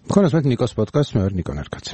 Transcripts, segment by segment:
Ხონას მე ნიკოს პოდკასტს მე ვარ ნიკო ნარკაცი.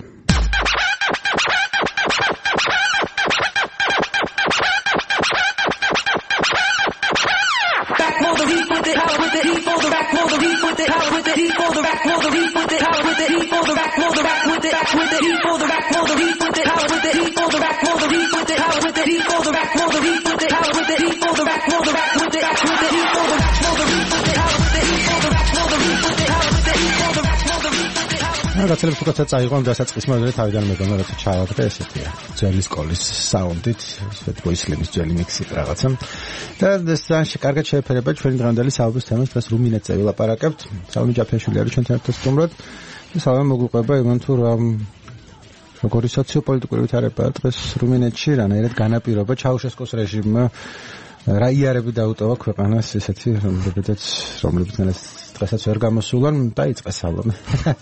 Რაცელებს უკაცაც აიღონ დასაწყის მოდელი თავიდან მეგონა რაცა ჩაავადრე ესეთია. ძველი სკოლის საუნდით, ესეთ ბოისლების ძველი მიქსი რაღაცა. და ეს კარგად შეეფერება ჩვენი დღევანდელი საუბრის თემას, დღეს რუმინეთზე ვილაპარაკებთ. სალომე ჯაფიაშვილი არის ჩვენთან ერთად სტუმრად. სალომე მოგვიყვება იმან თუ როგორი სოციოპოლიტიკური ვითარებაა დღეს რუმინეთში, რანაირად განაპირობა ჩაუშესკოს რეჟიმმა რა იარები დაუტოვა ქვეყანას ესეთი რომლებიც დღესაც ვერ გამოსულან დაიწყეს სალომე.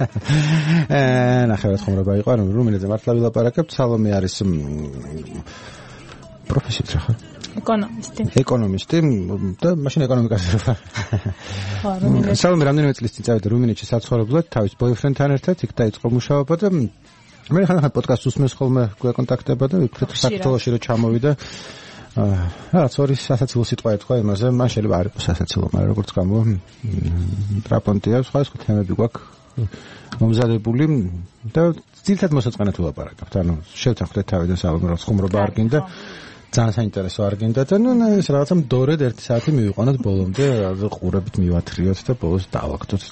ნახევარად ხომრობა იყო, რუმინეთზე მართლა ვილაპარაკებთ. სალომე არის პროფესიით რა ხარ? ეკონომისტი და მაშინ ეკონომიკაზე ვარ. სალომე რამდენიმე წლის წინ წავიდა რუმინეთში საცხოვრებლად თავის ბოიფრენდთან ერთად, იქ დაიწყო მუშაობა და მე ხან პოდკასტს უსმენს ხოლმე გვეკონტაქტება და ვიქნებ საქართველოში რომ ჩამოვიდა. რაც ორი სასაცილო სიტყვა ეთქვა იმაზე, მან შეიძლება არ იყოს სასაცილო, მაგრამ როგორც გამო ტრაპონტია, სხვა თემები გვაქვს მომზადებული და ძირითადად მოსაწყენად ვილაპარაკებთ. ანუ შევთანხმდეთ თავიდან სალომე რომ ხუმრობა არ გინდა, ძალიან საინტერესო არ გინდა და ეს რაღაცა მდორედ 1 საათი მივიყვანოთ ბოლომდე, ყურებით მივათრიოთ და ბოლოს დავაგდოთ.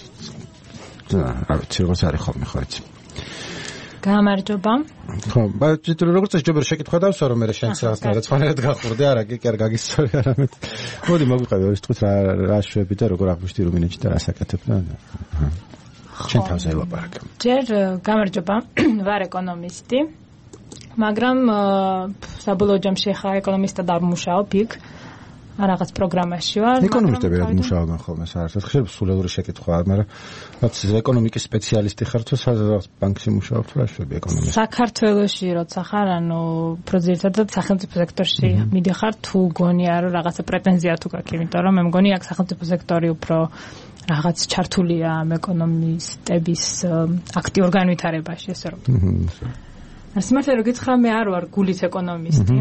რა ვიცი, როგორც არის ხოლმე ხო იცი. გამარჯობა. ხო, ბაჭიტრო როგორც შეიძლება შეკითხვა დავსვა რომ მე შენც რაღაცნაირად სხვანაირად გახურდი, არა კი არ გაგისწორი არამედ. მოდი მოგვიყევი ორი სიტყვით რა შვები და როგორ აღვიშთი რუმინეთში და რა საკეთებ და შენ თავზე ელაპარაკე. ჯერ გამარჯობა, ვარ ეკონომისტი, მაგრამ საბოლოო ჯამში ხა ეკონომისტად არ მუშაობ იქ. რაღაც პროგრამაში ვარ. ეკონომისტები რა მუშაობენ ხოლმე საერთოდ? შეიძლება სულელური შეკითხვაა, მაგრამ რაც ეკონომიკის სპეციალისტი ხარ თუ სადღაც ბანკში მუშაობ თუ რა შვები ეკონომისტი? საქართველოში როცა ხარ, ანუ პროძირთადად სახელმწიფო სექტორში მიდიხარ თუ გონია რომ რაღაცა პრეტენზია თუ გაქვს, იმიტომ რომ მე მგონი აქ სახელმწიფო სექტორი უფრო რაღაც ჩართულია ეკონომისტების აქტიურ განვითარებაში, ესე რომ. სიმართლე რომ გითხრა მე არ ვარ გულით ეკონომისტი.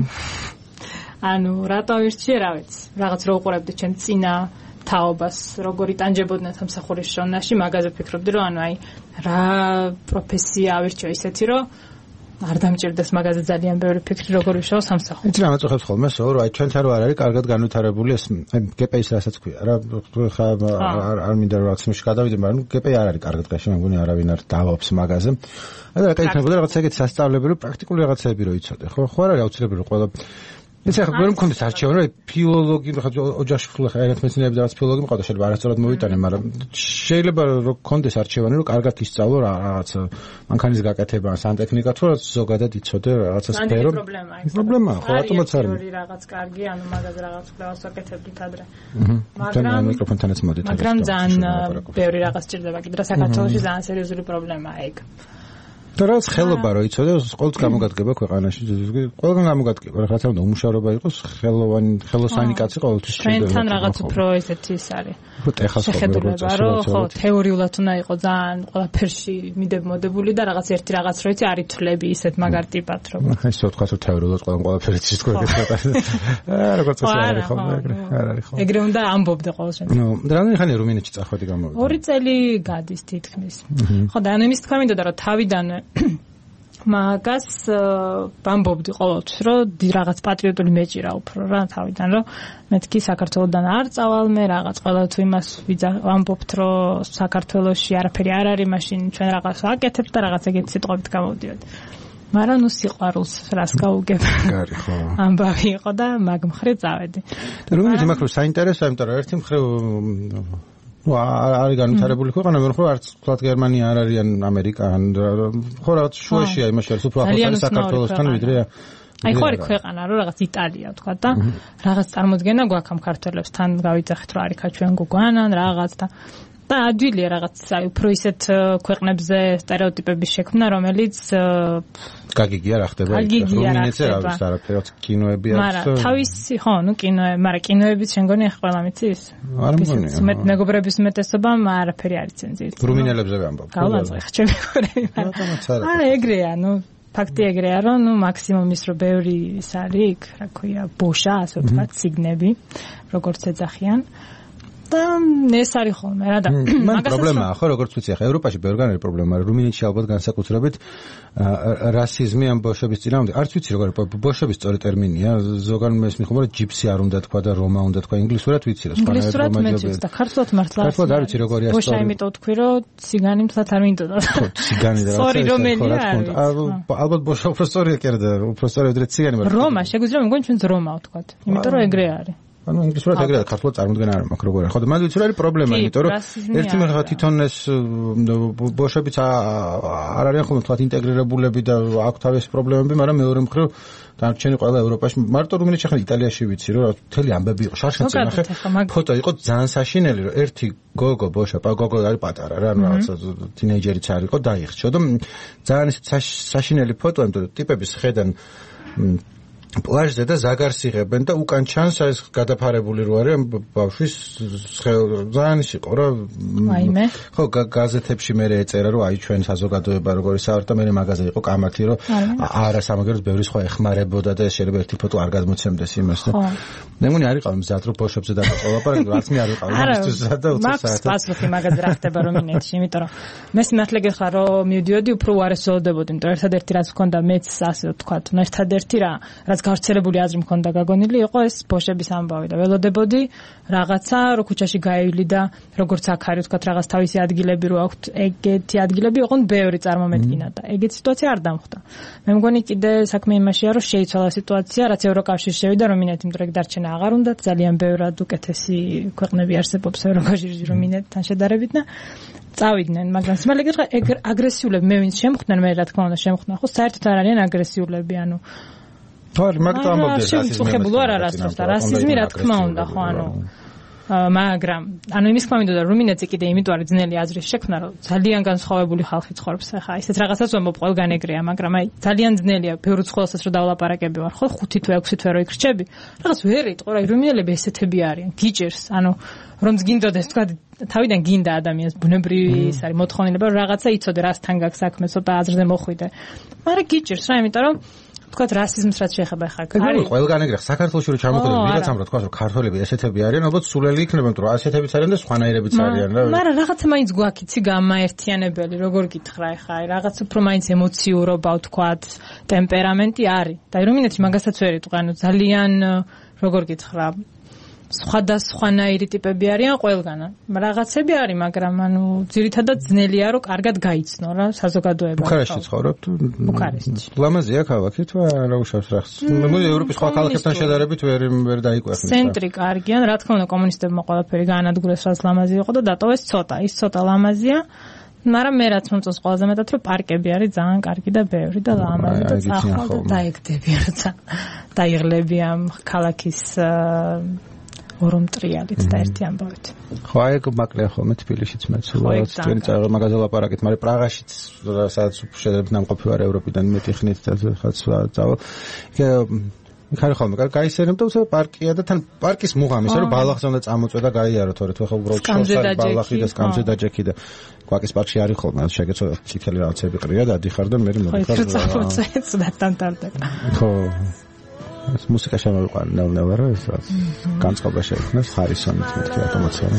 ანუ რატო ვირჩიე, რა ვიცი. რაღაც რო უყურებდი ჩემ წინა თაობას, როგორი ტანჯებოდნენ სამსახურის შონაში, მაგაზე ფიქრობდი, რომ ანუ აი რა პროფესია ავირჩიო ისეთი, რომ არ დამჭირდეს მაგაზე ძალიან ბევრი ფიქრი, როგორ ვიშაო სამსახური. იცი რა მეწუხებს ხოლმე, რომ აი ჩვენთან რო არ არის კარგად განვითარებული ეს აი GPI-ს რასაც ქვია, რა ხა არ მინდა რომ რაღაც მის გადავიდე, მაგრამ GPI არ არის კარგად გაში, მე მგონი არავინ არ დავობს მაგაზე. აი რა კეთებოდა რაღაც ეგეთი სასწავლებელი, პრაქტიკული რაღაცები რო იცოდე, ხო? ხო არ არის აუცილებელი რომ ყველა ეს ახლა ვერ მქონდეს არჩევანი, რომ ფილოლოგი, ხა ოჯახში ხლა ერთ მეცნიერები და რაღაც ფილოლოგი მყავდა, შეიძლება არასწორად მოვიტანე, მაგრამ შეიძლება რომ მქონდეს არჩევანი, რომ კარგად ისწავლო რაღაც მანქანის გაკეთება, სანტექნიკა თუ რაღაც ზოგადად იცოდე რაღაცა სფერო. პრობლემაა, ხო, რატომაც არ არის რაღაც კარგი, ანუ მაგაზე რაღაც კვლევას ვაკეთებდით ადრე. მაგრამ მიკროფონთანაც მოდით. მაგრამ ძალიან ბევრი რაღაც სჭირდება კიდე საქართველოში ძალიან სერიოზული პრობლემაა ეგ. და რაც ხელობა რო იცოდე, ყოველთვის გამოგადგება ქვეყანაში. ყველგან გამოგადგება, რაღაცა უნდა უმუშავრობა იყოს, ხელოსანი კაცი ყოველთვის შეიძლება. ჩვენთან რაღაც უფრო ესეთი ის არის. ხო, ტეხას შეხედულება, რომ ხო, თეორიულად უნდა იყოს ძალიან ყველაფერში მიდებული და რაღაც ერთი რაღაც რო იცი არ ითვლები ისეთ მაგარ ტიპად რომ. აი, ისე თქვა რომ თეორიულად ყველაფერი ის თქვა. როგორც ასე არის ხოლმე, არ არის ხოლმე. ეგრე უნდა ამბობდე ყოველ შემთხვევაში. ნუ, რამდენი ხანია რუმინეთში წახვედი გამოვიდა? 2 წელი გადის თითქმის. ხო, და ანუ იმის თქვა მინდოდა რომ თავიდანვე მაგას ვამბობდი ყოველთვის, რომ რაღაც პატრიოტული მეჭირა უფრო რა თავიდან, რომ მეთქი საქართველოსდან არ წავალ მე რაღაც ყველა თუ იმას ვამბობთ, რომ საქართველოში არაფერი არ არის, მაშინ ჩვენ რაღაც ვაკეთებთ და რაღაც ეგეთი სიტყვებით გამოვდიოდ. მაგრამ ნუ სიყვარულს რას გაუგებ. გარი ხო. ამბავი იყო და მაგ მხრივ წავედი. და რუმინეთი მაგრო საინტერესოა, იმიტომ რომ ერთი მხრივ არის განვითარებული ქვეყანა, მე მხრივ არც თქვათ გერმანია არ არის ან ამერიკა ან ხო რაღაც შუაშია, იმაში არის უფრო ახლოს არის საქართველოსთან ვიდრე აი ხო არის ქვეყანა რომ რაღაც იტალია თქვა და რაღაც წარმოდგენა გვაქვს ამ ქართველებს თან გავიძახით რომ არიქა ჩვენ გუგვანან რაღაც და და ადვილია რაღაც აი უფრო ისეთ ქვეყნებზე სტერეოტიპების შექმნა, რომელიც გაგიგია რა ხდება რუმინეთზე რა ვიცი არაფერად კინოები აქვს მაგრამ თავისი ხო ნუ კინოებიც შენ ახლა ყველა მიცის არ მგონია მეგობრების უმეტესობამ არაფერი არ იცენზით რუმინელებზე ვამბობ გავაწყე ხჩები არა ეგრეა ნუ ფაქტი ეგრეა რომ ნუ მაქსიმუმ ის რომ ბევრი ის არის იქ რა ქვია ბოშა ასე ვთქვათ სიგნები როგორც ეძახიან და ეს არის ხოლმე რა და მაგას პრობლემაა ხო როგორც ვიცი ახლა ევროპაში ბევრგან არის პრობლემა რუმინეთში ალბათ განსაკუთრებით რასიზმი ამ ბოშების წინააღმდეგ არც ვიცი როგორ ბოშების სწორი ტერმინია ზოგან მესმის ხომ რომ ჯიპსი არ უნდა თქვა და რომა უნდა თქვა ინგლისურად ვიცი რა სპანურად რომაჯობები და ქართულად მართლა ქართულად არ ვიცი როგორია სწორი ბოშა იმიტომ თქვი რომ ციგანი მთლად არ მინდოდა ციგანი და სწორი რომელია ალბათ ბოშა უფრო სწორია კერდა უფრო სწორი ვიდრე ციგანი მაგრამ რომა შეგვიძლია მგონი ჩვენც რომა ვთქვათ იმიტომ რომ ეგრე არის ანუ ინგლისურად ეგრეა ქართულად წარმოდგენა არ მაქვს როგორ ხო და მაგ ვიცი რა არის პრობლემა იმიტომ რომ ერთი მერხა თვითონ ეს ბოშებიც არ არიან ხოლმე თქვათ ინტეგრირებულები და აქვს თავისი პრობლემები მაგრამ მეორე მხრივ დარჩენი ყველა ევროპაში მარტო რუმინეთში ხარ იტალიაში ვიცი რომ მთელი ამბები იყო შარშანცი ნახე ფოტო იყო ძალიან საშინელი რომ ერთი გოგო ბოშა გოგო არის პატარა რა ანუ რაღაცა თინეიჯერიც არ იყო დაიხშო და ძალიან საშინელი ფოტოა იმიტომ რომ ტიპების ხედან პლაჟზე და ზაგარს იღებენ და უკან ჩანს ეს გადაფარებული რო არის ბავშვის ძალიან ის იყო რა აიმე ხო გაზეთებში მე ეწერა რომ აი ჩვენ საზოგადოება როგორი საერთოდ და მე მაგაზე იყო კამათი რომ არა სამაგეროს ბევრი სხვა ეხმარებოდა და შეიძლება ერთი ფოტო არ გადმოცემდეს იმას და მე მგონი არ იყავ მზად რომ ბოშებზე დაგაყოლაპარაკე არც მე არ ვიყავ იმისთვის და 20 საათი პასუხი მაგაზე რა ხდება რუმინეთში იმიტომ რომ მე სიმართლე გეხარ რომ მივდიოდი უფრო უარესოდებოდი იმიტომ ერთადერთი რაც მქონდა მეც ასე ვთქვათ ერთადერთი რაც გავრცელებული აზრი მქონდა გაგონილი იყო ეს ბოშების ამბავი და ველოდებოდი რაღაცა რო ქუჩაში გაივლი და როგორც აქ არის ვთქვათ რაღაც თავისი ადგილები რო აქვთ ეგეთი ადგილები იყვნენ ბევრი წარმომედგინა და ეგეთი სიტუაცია არ დამხვდა მე მგონი კიდე საქმე იმაშია რომ შეიცვალა სიტუაცია რაც ევროკავშირში შევიდა რუმინეთი იმიტომ რომ დარჩენა აღარ უნდა ძალიან ბევრად უკეთესი ქვეყნები არსებობს ევროკავშირში რუმინეთთან შედარებით და წავიდნენ მაგრამ სიმართლე გითხრა აგრესიულები მე ვინც შემხვდნენ მე რა თქმა უნდა შემხვდნენ ხო საერთოდ არ არიან აგრესიულები ანუ თორე მაგ და ამბობდეს რასიზმი არ არასდროს და რასიზმი რა თქმა უნდა ხო ანუ მაგრამ ანუ იმის თქმა მინდოდა რუმინეთზე კიდე იმიტომ არის ძნელი აზრის შექმნა რომ ძალიან განსხვავებული ხალხი ცხოვრობს ახლა ისეთ რაღაცას ვამბობ ყველგან ეგრეა მაგრამ აი ძალიან ძნელია ბევრი ცხოველსაც რომ დავლაპარაკები ვარ ხო 5 თვე 6 თვე რო იქრჩები რაღაც ვერ იტყო რა რუმინელები ესეთები არიან გიჭერს ანუ რომც გინდოდეს თქვა თავიდან გინდა ადამიანს ბუნებრივი ის არის მოთხოვნილება რომ რაღაცა იცოდე რასთან გაქვს საქმე ცოტა აზრზე მოხვიდე მაგრამ გიჭერს რა იმიტომ რომ თქვათ რასიზმს რაც შეეხება ხა არის ყველგან ეგრე საქართველოში რომ ჩამოყალიბდა ვიღაცამ რა თქვა რომ ქართველები ესეთები არიან ალბათ სულელი იქნება იმიტომ რომ ასეთებიც არიან და სხვანაირებიც არიან რა მაგრამ რაღაცა მაინც გვაქვს იცი გამაერთიანებელი როგორ გითხრა ხა რაღაც უფრო მაინც ემოციურობა ვთქვათ ტემპერამენტი არის და რუმინეთში მაგასაც ვერ იტყვი ანუ ძალიან როგორ გითხრა სხვადასხვანაირი ტიპები არიან ყველგან. რაღაცები არის, მაგრამ ანუ ძირითადად ძნელია რომ კარგად გაიცნო რა საზოგადოება. ბუქარესტში ცხოვრობთ? ბუქარესტში. ლამაზია ქალაქი თუ არა უშავს რახს? მე ევროპის სხვა ქალაქებთან შედარებით ვერ დაიკვეხნით. ცენტრი კარგია, რა თქმა უნდა კომუნისტებმა ყველაფერი გაანადგურეს, რაც ლამაზი იყო და დატოვეს ცოტა. ის ცოტა ლამაზია. მაგრამ მე რაც მომწონს ყველაზე მეტად რომ პარკები არის ძალიან კარგი და ბევრი და ლამაზი და წახვალ და დაიგდები როცა დაიღლები ამ ქალაქის ორომ ტრიალით და ერთი ამბავით. ხო აი ეგ მაკლია ხოლმე თბილისშიც მეც თქვენი წაღ მაგაზე ლაპარაკით, მაგრამ პრაღაშიც სადაც შედარებით ნამყოფი ვარ ევროპიდან მეტი ხნით და ხაც წავალ. იქ არის ხოლმე გაისერემ და უცებ პარკია და თან პარკის მუღამის რომ ბალახზე უნდა წამოწვე და გაიარო თორე თუ ახლა უბრალოდ შორსარი ბალახი და სკამზე დაჯექი და კვაკის პარკში არის ხოლმე შეგეცოდა წითელი რაღაცები ყრია და ადიხარ და მე მოდიხარ. ხო წამოწვე ცუდად დამტარდება. ხო ეს მუსიკა შემოვიყვანა ნელ-ნელა ეს განწყობა შეექმნას ხარისონით მეთქი ავტომატურად.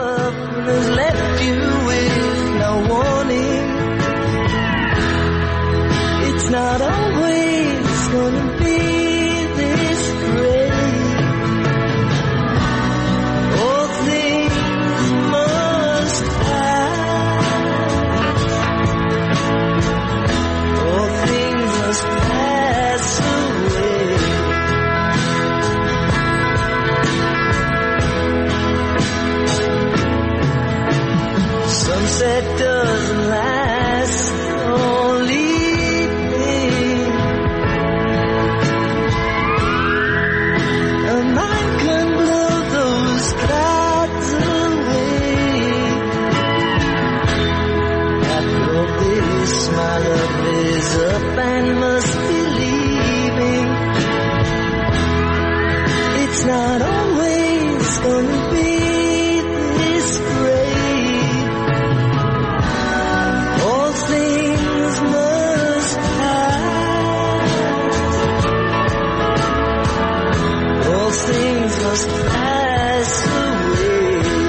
It's not always gonna be this great. All things must pass. All things must pass away. Sunset doesn't last only a mind can blow those clouds away. this, my love is up and must be leaving. It's not always gonna be this great. All things must pass. All things must pass away.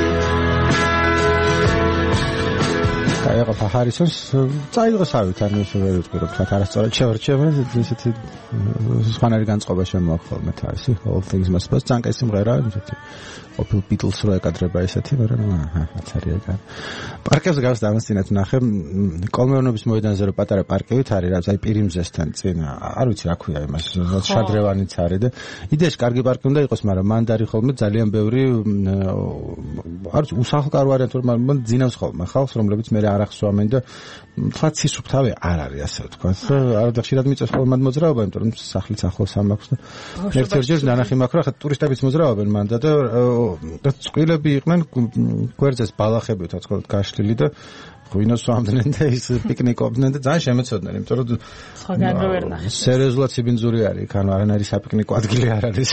აიღო ჰარისონს წაიღო სავით არ მისვერი ვიტყვი რომ თქვა არასწორად შევარჩიე ესეთი სხვანაირი განწყობა შემოახვალ მე თავისი all things must pass ძალიან კაი სიმღერა ესეთი ოფილ ბიტლს რო ეკადრება ესეთი მაგრამ აცარია კან პარკებზე გავს დამასწინეთ ნახე კოლმეურნობის მოედანზე რო პატარა პარკივით არის რაც აი პირიმზესთან წინ არ ვიცი რა ქვია იმას შადრევანიც არის და იდეაში კარგი პარკი უნდა იყოს მაგრამ მანდ არის ხოლმე ძალიან ბევრი არ ვიცი უსახლკარო ვარიანტი მაგრამ ძინავს ხოლმე ხალხს რომლებიც მე არ ახსოვამენ და თქვა ცისუფთავი არ არის ასე ვთქვა არ და ხშირად მიწევს ხოლმე მანდ მოძრაობა იმიტომ რომ სახლიც ახლოს ამაქვს და ერთ-ერთჯერ ნანახი მაქვს რა ხა ტურისტებიც მოძრაობენ მანდ და წყვილები იყვნენ გვერდზეს ბალახები თქო გაშლილი და ღვინოს ვამდნენ და ის პიკნიკობდნენ და ძალიან შემეცოდნენ იმიტომ რომ სხვაგან რო ვერ ნახე სერიოზულად სიბინძური არის იქ ანუ არანაირი საპიკნიკო ადგილი არ არის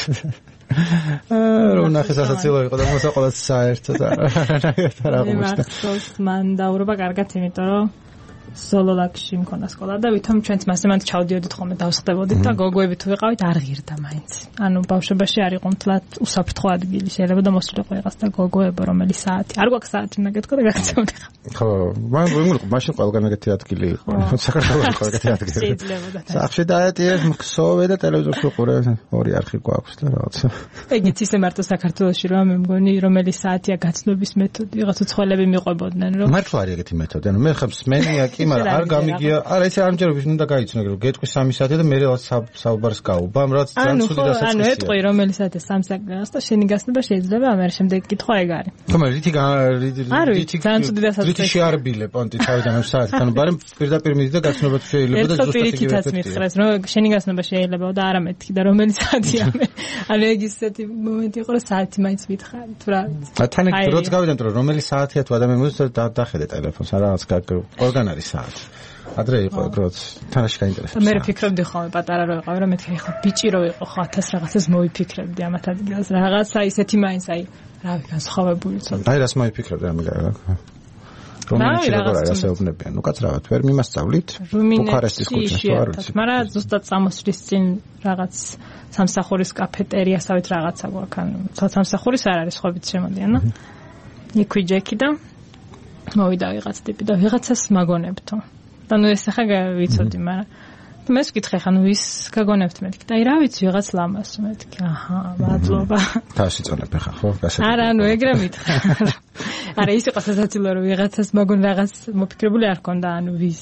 რომ ნახე სასაცილო იყო და მოსაყოლად საერთოდ არანაირად არ აღმოჩნდა მან დაურობა კარგად იმიტომ რომ სოლოლაკში მქონდა სკოლა და ვითომ ჩვენც მასემანთ ჩავდიოდით ხოლმე დავსხდებოდით და გოგოები თუ ვიყავით არ ღირდა მაინც. ანუ ბავშვობაში არ იყო მთლად უსაფრთხო ადგილი. შეიძლება და მოსულიყო იღას და გოგოებო რომელი საათი. არ გვაქვს საათი უნდა გეთქვა და გაგაცნობდი. ხო, მაშინ ყველგან ეგეთი ადგილი იყო. საქართველოს იყო ეგეთი ადგილი. შეიძლება. სახში დაეტიეს ხსოვე და ტელევიზორს უყურე. ორი არხი გვაქვს და რაღაცა. ეგეც ისე მარტო საქართველოში რა მე მგონი რომელი საათია გაცნობის მეთოდი. რაღაც უცხოელები მიყვებოდნენ რომ მართლა არის ეგეთი მეთოდი. ანუ მე ხებს მენია კი მაგრამ არ გამიგია არა ესე არ მჯერობის უნდა გაიცნო რომ გეტყვი 3 საათი და მე რაღაც საუბარს გაუბ ამ რაც ძალიან ცუდი დასაწყისია ანუ ეტყვი რომელი საათია 3 საათი და შენი გასნება შეიძლება ამერ შემდეგ კითხვა ეგ არის თუმცა რითი ძალიან ცუდი დასაწყისია რითი შეარბილე პონტი თავიდან ამ საათი ანუ ბარემ პირდაპირ მიდი და გაცნობა თუ შეიძლება და ზუსტად იგივე მითხრეს რომ შენი გასნება შეიძლება და არა მეთქი და რომელი საათია მე ანუ ეგ ისეთი მომენტი იყო რომ საათი მაინც მითხარი თუ რა თან ეგ როც გავიდანთ რომ რომელი საათია თუ ადამიანი მოდის დახედე ტელეფონს რაღაც ყველგან არის საათი ადრე იყო ეგრეც თანაში გაინტერესებს მე ვფიქრობდი ხოლმე პატარა რო ვიყავი რომ მეთქი ხო ბიჭი რო იყო ხო 1000 რაღაცას მოვიფიქრებდი ამათ ადგილას რაღაცა ისეთი მაინც აი რავი განსხვავებული ცოტა აი რას მოვიფიქრებდი ამიგაა რომელი როგორ არის ასეუბნებიან ნუ კაცრავად ვერ მიმასწავლით ბუქარესტის ქუჩაში არ ვიცი მაგრამ ზუსტად წამოსვლის წინ რაღაც სამსახურის კაფეტერიასავით რაღაცა გვაქვს ანუ სამსახურის არ არის ხო ვიცი შემოდიანო იქ ვიჯექი და მოვიდა ვიღაც ტიპი და ვიღაცას მაგონებთო და ნუ ეს ახლა ვიცოდი მაგრამ მე ვკითხე ხა ნუ ის გაგონებთ მეთქი და აი რა ვიცი ვიღაც ლამას მეთქი აჰა მადლობა თავში წონებ ხა ხო გასაგებია არა ნუ ეგრე მითხრა არა ის იყო სასაცილო რომ ვიღაცას მაგონ რაღაც მოფიქრებული არ ქონდა ანუ ვის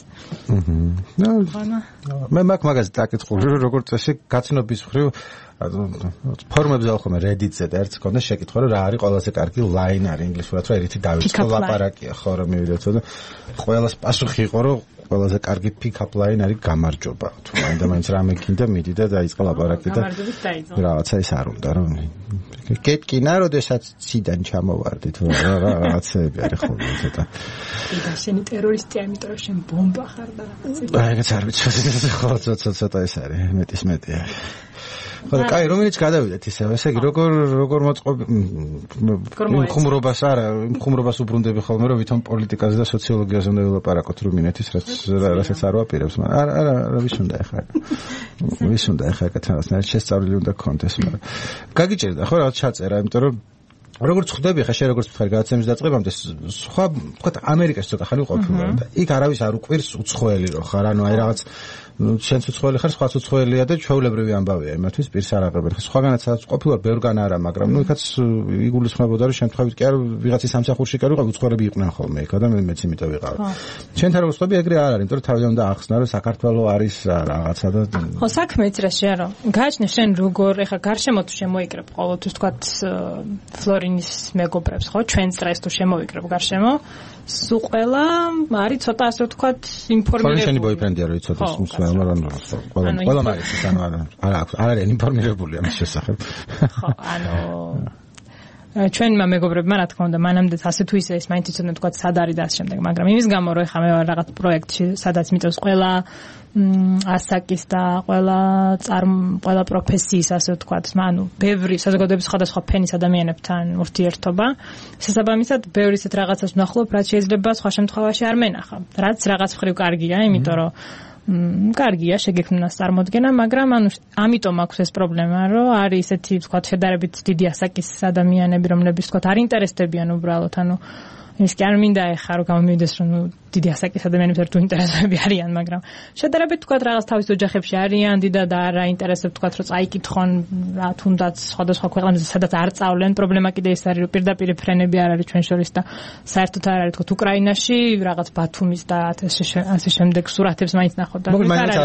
მე მაგას დაკითხული როგორ წესი გაცნობის მხრივ ფორმებზე ახლა Reddit-ზე და ერთს ქონდა შეკითხვა რომ რა არის ყველაზე კარგი line არის ინგლისურად რომ ერთი დავიწყო ლაპარაკია ხო რომ მივიდეთ და ყველას პასუხი იყო რომ ყველაზე კარგი pick-up line არის გამარჯობა თუ მაინდა-მაინც რამე გინდა მიდი და დაიწყო ლაპარაკი და რაღაცა ის არ უნდა რომ გეტკინა როდესაც ციდან ჩამოვარდი თუ რაღაცები არის ხოლმე ცოტა და შენი ტერორისტი ამიტომ რომ შენ ბომბა ხარ და რაღაცა აი ეს არ ვიცი ხო ცოტა ეს არის მეტის მეტი არის ხო და კაი რომელიც გადავიდეთ ისე ესე იგი როგორ მოწყობ ხუმრობას არა ხუმრობას უბრუნდები ხოლმე რომ ვითომ პოლიტიკაზე და სოციოლოგიაზე უნდა ვილაპარაკოთ რუმინეთის რასაც არ ვაპირებს მაგრამ არა ვის უნდა ეხა კეთილად შესწავლილი უნდა გქონდეს მაგრამ გაგიჭირდა ხო რაღაც ჩაწერა იმიტომ რომ როგორც ხვდები ხა შე როგორც ვთქვი გადაცემის დაწყებამდე სხვა ვთქვათ ამერიკაში ცოტა ხანი ყოფილა და იქ არავის არ უყვირს უცხოელი რო ხარ ანუ აი რაღაც შენც უცხოელი ხარ სხვაც უცხოელია და ჩვეულებრივი ამბავია იმათთვის პირს არ აღებენ ხა სხვაგანაც სადაც ყოფილა ბევრგან არა მაგრამ ნუ იქაც იგულისხმებოდა რომ შემთხვევით კი არ ვიღაცის სამსახურში კი არ ვიყავ უცხოელები იყვნენ ხოლმე იქ და მეც იმიტომ ვიყავ შენთან როგორც ხვდები ეგრე არ არის იმიტომ რომ თავიდან უნდა ახსნა რომ საქართველოს არის რაღაცა და ხო საქმე იცი რა შე რომ გააჩნია შენ როგორ ეხა გარშემო თუ შემოიკრებ ყოველთვის ვთქვათ ფლორინის მეგობრებს ხო ჩვენ წრეს თუ შემოიკრებ გარშემო სულ ყველა არის ცოტა ასე ვთქვათ ინფორმირებული შენი ბოიფრენდია რომ იცოდეს მაგრამ ყველა მარიცის ანუ არა არის ინფორმირებული ამის შესახებ ხო ანუ ჩვენმა მეგობრებმა რა თქმა უნდა მანამდე ასე თუ ისე ეს მაინც იცოდნენ თქვა სად არის და ამ შემდეგ მაგრამ იმის გამო რომ ეხლა მე ვარ რაღაც პროექტში სადაც მიწევს ყველა ასაკის და ყველა პროფესიის ასე ვთქვათ ანუ ბევრი საზოგადოების სხვადასხვა ფენის ადამიანებთან ურთიერთობა შესაბამისად ბევრი ისეთ რაღაცას ვნახულობ რაც შეიძლება სხვა შემთხვევაში არ მენახა რაც რაღაც მხრივ კარგია იმიტომ რომ კარგია შეგექმნას წარმოდგენა, მაგრამ ამიტომ აქვს ეს პრობლემა, რომ არის ესეთი ვთქვათ შედარებით დიდი ასაკის ადამიანები, რომლებიც ვთქვათ არ ინტერესდებიან უბრალოდ, ის კი არ მინდა ეხა რომ გამომივიდეს რომ დიდი ასაკის ადამიანებს ერთ უინტერესები არიან, მაგრამ შედარებით ვთქვათ რაღაც თავის ოჯახებში არიან, დიდად არ აინტერესებს ვთქვათ რომ წაიკითხონ რა თუნდაც სხვადასხვა ქვეყნებზე სადაც არ წავლენ, პრობლემა კიდე ის არის რომ პირდაპირ ფრენები არ არის ჩვენ შორის და საერთოდ არ არის ვთქვათ უკრაინაში რაღაც ბათუმის და ასე შემდეგ სურათებს მაინც ნახოთ და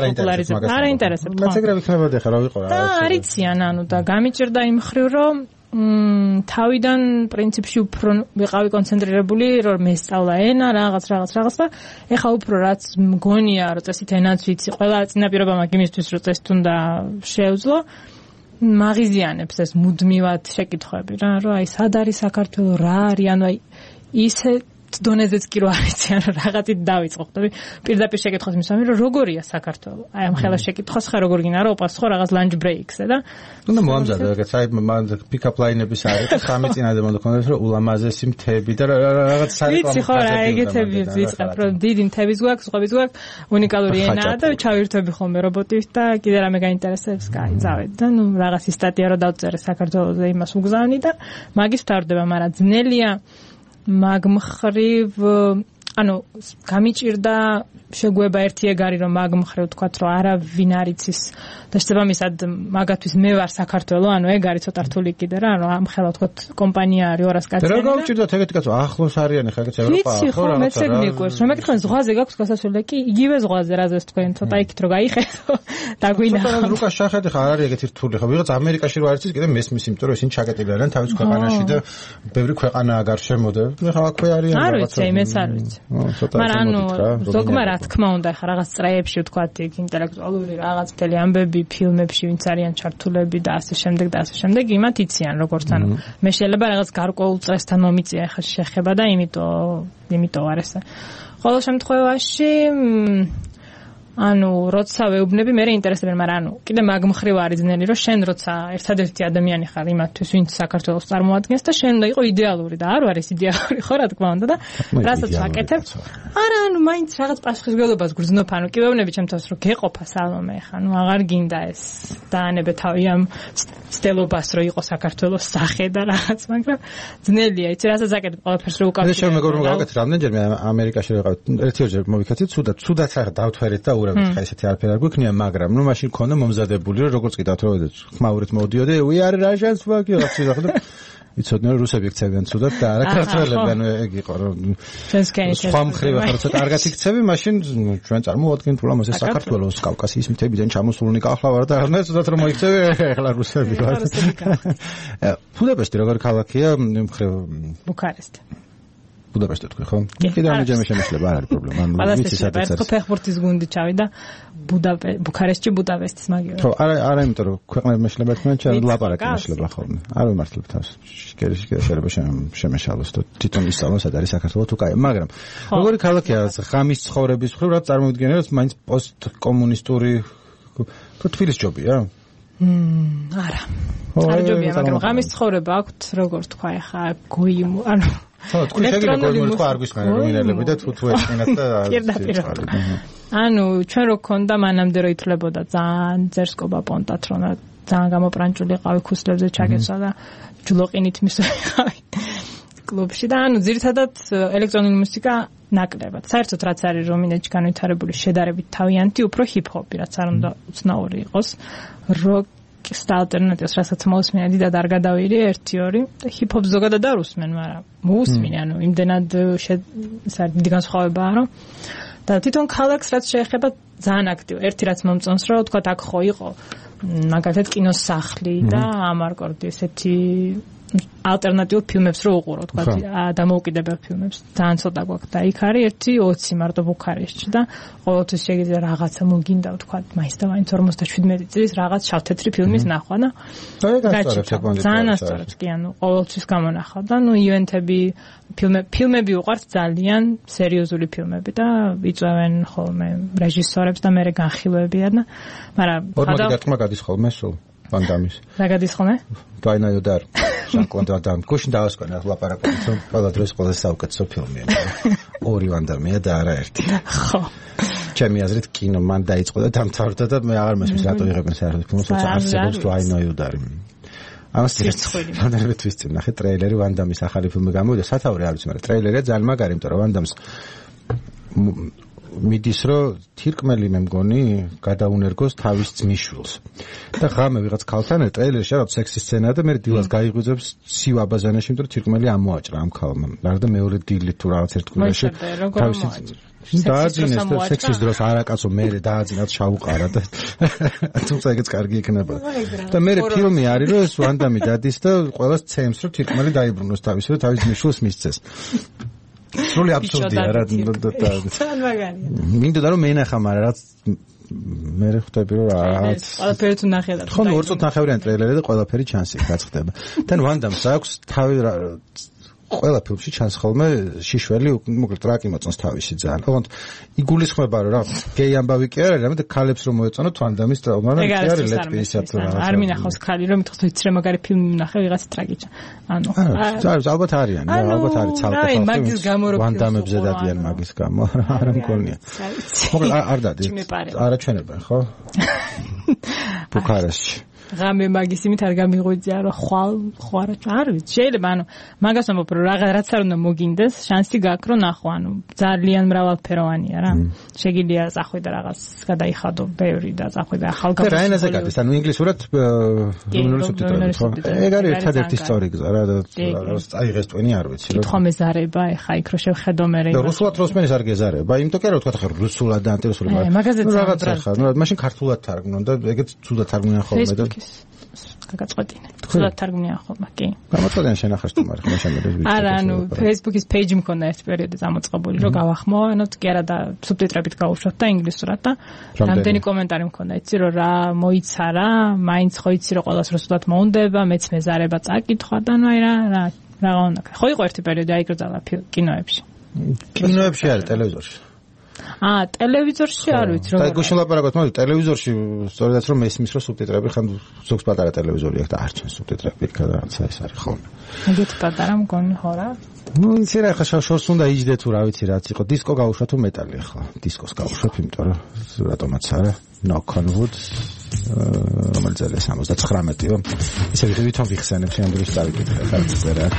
არ აინტერესებს. მეცეკრები ხმებოდი ხა რა ვიყო რა. და არიციან და გამიჭირდა იმ ხრივ რომ თავიდან პრინციპში უფრო ვიყავი კონცენტრირებული რომ მესწავლა ენა რაღაც და ეხა უფრო რაც მგონია რომ წესით ენაც ვიცი ყველა წინაპირობა მაგ იმისთვის რომ წესით უნდა შეეძლო მაღიზიანებს ეს მუდმივად შეკითხვები რა რომ აი სად არის საქართველო რა არის ანუ აი ისე დონეზეც კი რო არიციან რაღაცით დავიწყო ხტები პირდაპირ შეკითხოს მისამი რომ როგორია საქართველო აი ამ ხელა შეკითხოს ხა როგორ გინდა რომ უპასუხო რაღაც ლანჩ ბრეიქზე და უნდა მოამზადო რაღაც აი პიკაპ ლაინების არის ხამი წინადე მომდქონდეს რომ ულამაზესი მთები და რაღაც საერთოდ ვიცი ხო რა ეგეთები ვიწყებ რომ დიდი მთების გვაქვს სხვების გვაქვს უნიკალური ენაა და ჩავირთვები ხოლმე რობოტით და კიდე რამე გაინტერესებს კაი ზავედ და ნუ რაღაცის სტატია რო დავწერე საქართველოზე იმას უგზავნი და მაგის ვთავრდება მაგრამ ძნელია მაგ მხრივ ანუ გამიჭირდა შეგვება ერთი ეგარი რომ მაგ მხრივ თქვათ რომ არავინ არ იცის და შესაბამისად მაგათვის მე ვარ საქართველო ანუ ეგ არის ცოტა რთული კიდე რა რომ ამ ხელა თქვათ კომპანია არის 200 კაცი რა გავჭირდათ ეგეთი კაცო ახლოს არიანი ხა ეგეთი ევროპა ხო მეც ეგ მიყვარს რომ მეკითხენ ზღვაზე გაქვს გასასვლელი კი იგივე ზღვაზე რაზეც თქვენ ცოტა იქით რომ გაიხედო დაგვინახო ცოტა რუკა შახედი ხა არ არის ეგეთი რთული ხა ვიღაც ამერიკაში რო არის კიდე მესმის იმიტომ რომ ისინი ჩაკეტილი არიან თავის ქვეყანაში და ბევრი ქვეყანაა გარშემოდე მე ხა აქვე არიან რაღაცა არ ვიცი მეც არ ვიცი მაგრამ ანუ ზოგმა რა თქმა უნდა ხა რაღაც წრეებში ვთქვათ იქ ინტელექტუალური რაღაც მთელი ამბები ფილმებში ვინც არიან ჩართულები და ასე შემდეგ იმათ იციან როგორც ანუ მე შეიძლება რაღაც გარკვეულ წრესთან მომიწია ხა შეხება და იმიტომ არ ესე ყოველ შემთხვევაში ანუ როცა ვეუბნები მე ინტერესებენ მაგრამ ანუ კიდე მაგ მხრივ არის ძნელი რომ შენ როცა ერთადერთი ადამიანი ხარ იმათთვის ვინც საქართველოს წარმოადგენს და შენ უნდა იყო იდეალური და არ არის იდეალური ხო რა თქმა უნდა და რასაც ვაკეთებ არა ანუ მაინც რაღაც პასუხისმგებლობას გრძნობ ანუ კი ვეუბნები ჩემთვის რომ გეყოფა სალომე ხა ნუ აღარ გინდა ეს დაანებე თავი ამ ცდელობას რომ იყო საქართველოს სახე და რაღაც მაგრამ ძნელია იცი რასაც აკეთებ ყველაფერს რო უკავშირებ მე შემეგობრებო გავაკეთე რამდენჯერმე ამერიკაში ვიყავ ერთ-ერთჯერ მოვიქცეთ ცუდად ხა დავთვერეთ და ხა ესეთი არაფერი არ გვიქნია, მაგრამ ნუ მაშინ ქონდა მომზადებული რომ როგორც კი დავთხოვეთ ხმაურით მოვდიოდი, we are Russians fuck you და იცოდნენ რომ რუსები იქცევიან ცუდად და არა ქართველები, ანუ ეგ იყო რომ სხვა მხრივ ახლა ცოტა კარგად იქცევი, მაშინ ჩვენ წარმოვადგენთ რომ ეს საქართველოს კავკასიის მთებიდან ჩამოსულნი კახლა ვარ და რა ცუდად რომ მოიქცევი ახლა რუსები ვარ. ბუდაპეშტი როგორი ქალაქია მხრივ? ბუქარესტი. ბუდაპეშტი თქვი ხო? კიდე ამჯერმე შემეშლება არ არის პრობლემა. ანუ ვიცი სადაც არის. ფეხბურთის გუნდი ჩავიდა ბუქარესტში ბუდაპეშტის მაგივრად. ხო, არა იმიტომ რომ ქვეყნები მეშლება თქვენ ჩვენ ლაპარაკი მეშლება ხოლმე. არ ვიმართლებ თავს. შეიძლება შემეშალოს და თვითონ ისწავლოს სად არის საქართველო თუ კაი, მაგრამ როგორი ქალაქია ღამის ცხოვრების მხრივ რა წარმოვიდგენე რომ მაინც პოსტკომუნისტური თბილის ჯობია? არა. არ ჯობია, მაგრამ ღამის ცხოვრება აქვთ როგორ თქვა ახლა გოიმ ანუ თქვი შეგიძლია თქვა არ გვისმენე რუმინელები და თუ ეჭინათ და ანუ ჩვენ რო ქონდა მანამდე რო ითვლებოდა ძალიან ძერსკობა პონტად რომ ძალიან გამოპრანჭული ყავი ქუსლებზე ჩაგეცა და ჯლოყინით მისვიყავი კლუბში და ანუ ძირითადად ელექტრონული მუსიკა ნაკლებად საერთოდ რაც არის რუმინეთში განვითარებული შედარებით თავიანთი უფრო ჰიპ-ჰოპი რაც არ უნდა უცნაური იყოს როკ ალტერნატივს რასაც მოусმინე დიდად არ გადავირი 1-2 და ჰიპ-ჰოპ ზოგადად არ უსმენ, მაგრამ მოусმინე, ანუ იმდენად დიდი განსხვავებაა, რომ და თვითონ ქალაქს რაც შეეხება ძალიან აქტივი. ერთი რაც მომწონს, რომ თქვა აქ ხო იყო მაგალითად კინოს სახლი და ამარკორდი ესეთი ალტერნატიულ ფილმებს რო უყურო, თქვა დამოუკიდებელ ფილმებს. ძალიან ცოტა გვაქვს და იქ არის ერთი 20 მარტო ბუქარესტში და ყოველთვის შეიძლება რაღაცა მოგინდა, თქვა მაინც და მაინც 57 წლის რაღაც შავთეთრი ფილმის ნახვა და ძალიან ასწორებს კი ანუ ყოველთვის გამონახავ და ნუ ივენთები ფილმები უყვართ ძალიან სერიოზული ფილმები და იწვევენ ხოლმე რეჟისორებს და მერე განხილვებიან და მაგრამ ორმოდი გადის ხოლმე სულ ვანდამის. რა გადის ხოლმე? დაინაიოდარ. ჟან-კლოდ ვან დამი. გუშინ დავასკვნა ლაპარაკობთ, რომ ყველა დროს ყველაზე საუკეთესო ფილმია. ორი ვანდამია და არა ერთი. ხო. ჩემი აზრით კინო მან დაიწყო და დამთავრდა და მე აღარ მესმის რატო იღებენ საერთოდ ფილმს, თორსა არსებობს დაინაიოდარი. ამას ვანდამით ვისწინ ნახე ტრეილერი ვანდამის ახალი ფილმი გამოვიდა, სათაური არ ვიცი, მაგრამ ტრეილერია ძალიან მაგარი, იმიტომ რომ ვანდამს მიდის რომ თირკმელი მე მგონი გადაუნერგოს თავის ძმისშვილს და ღამე ვიღაც ქალთან ტრეილერში რაღაც სექსი სცენაა და მე დილას გაიღვიძებს სივ აბაზანაში იმიტომ რომ თირკმელი ამოაჭრა ამ ქალმა და მეორე დილით თუ რაღაც ერთკვირაში თავის დააძინეს და სექსის დროს არაკაცო მე დააძინათ შაუყარა და თუმცა ეგეც კარგი იქნება და მე ფილმი არის რომ ეს ვანდამი დადის და ყველას ცემს რომ თირკმელი დაიბრუნოს თავის და თავის ძმისშვილს მისცეს სრული აბსურდია რა ძალიან მაგარია მინდოდა რომ მენახა მაგრამ რაც მე ხვდები რომ რაღაც ყველაფერი თუ ნახე და ხო ორ წუთი ნახევრიან ტრეილერი და ყველაფერი ჩანს იქ გაწყდება თან ვანდამს აქვს თავი ყველა ფილმში ჩანს ხოლმე შიშველი მოკლედ ტრაკი მოწონს თავისი ძალიან ოღონდ იგულისხმება რომ რა გეი ამბავი კი არა მაგრამ და ქალებს რომ მოეწონოთ ვანდამის ტრაუმა რა კი არის ლეტბისად რაღაც არ მინახავს ქალი რომ მითხოს იცი რა მაგარი ფილმი ვნახე ვიღაც ტრაგიჭა ანუ ალბათ არიან ალბათ არის ცალკე ხალხი ვანდამებზე დადიან მაგის გამო არა მგონია მოკლედ არ დადი არაჩვენებენ ხო ბუქარესტში ღამე მაგის იმით არ გამიღვიძია რომ ხვალ არ ვიცი შეიძლება ანუ მაგას ვამბობ რომ რაღაც არ უნდა მოგინდეს შანსი გაქვს რომ ნახო ანუ ძალიან მრავალფეროვანია რა შეგიძლია წახვიდე რაღაც გადაიხადო ბევრი და წახვიდე ახალგაზრდა რა ენაზე გადის ანუ ინგლისურად რუმინული სუბტიტრები ხო ეგ არის ერთადერთი სწორი გზა რა წაიღეს ტვენი არ ვიცი რომ თქო მეზარება ეხა იქ რო შევხედო მე და რუსულად როსმენის არ გეზარება იმიტომ კი არა თქვა ხა რუსულად და ანტირუსულად რაღაც ხა ნუ მაშინ ქართულად თარგმნონ და ეგეც ცუდად თარგმნიან ხოლმე და გაგაწყვეტინე. ცუდად თარგმნია ხოლმე, კი. გამოწვევენ შენახავს თუ მაგრამ შემიძლია. არა, ანუ Facebook-ის page მქონდა ერთ პერიოდში გამოწყებული, რომ გავახმო, ანუ კი არა და სუბტიტრებით გავუშვათ და ინგლისურად და რამდენი კომენტარი მქონდა, იცი რომ რა მოიცარა, მაინც ხო იცი რომ ყველას რუსულად მოუნდება, მეც მეზარება წაკითხვა და ნუ აი რა უნდა. ხო იყო ერთი პერიოდი აიკრძალა კინოებში. კინოებში არის ტელევიზორში. ტელევიზორში არ ვიცი რომ და გუშინ ლაპარაკობთ მოდი ტელევიზორში სწორედაც რომ მესმის რომ სუბტიტრები ხან ზოგს პატარა ტელევიზორი აქვს და არ ჩანს სუბტიტრები იქ რაღაცა ეს არის ხოლმე ეგეთ პატარა მგონი ხო რა ნუ იცი რა ხა შორს უნდა იჯდე თუ რა ვიცი რაც იყო დისკო გაუშვა თუ მეტალი ახლა დისკოს გაუშვებ იმიტომ რომ რატომაც არა knock on wood რომელიც არის 79-ო ისე ვითომ ვიხსენებ შემდგომში დავიკითხე ხა ეს რა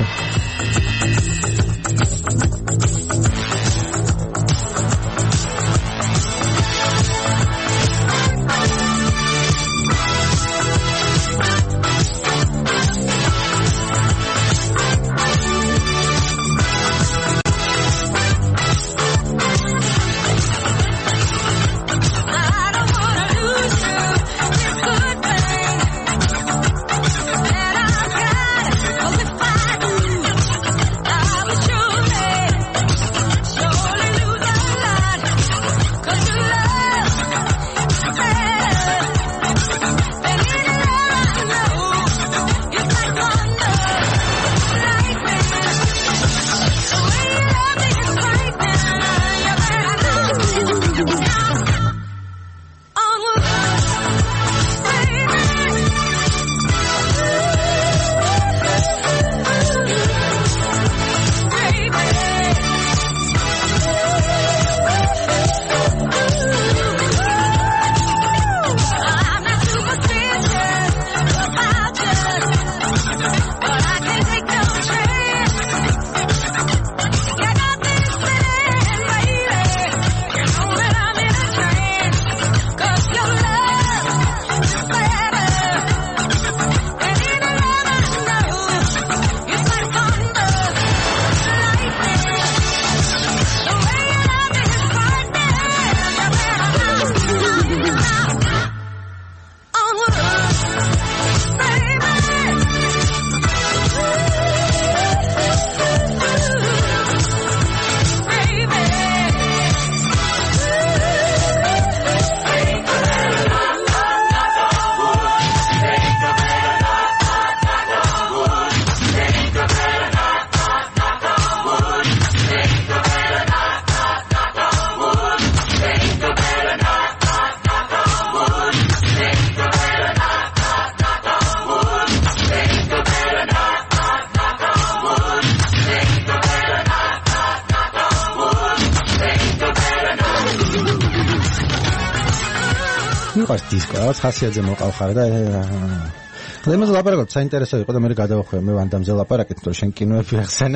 მიყვარს დისკო, რაღაც ხასიათზე მოყავხარ და და იმას ლაპარაკობ, საინტერესო იყო და მე გადავახვია მე ვანდამზე ლაპარაკეთ, თორე შენ კინოები ახსენე.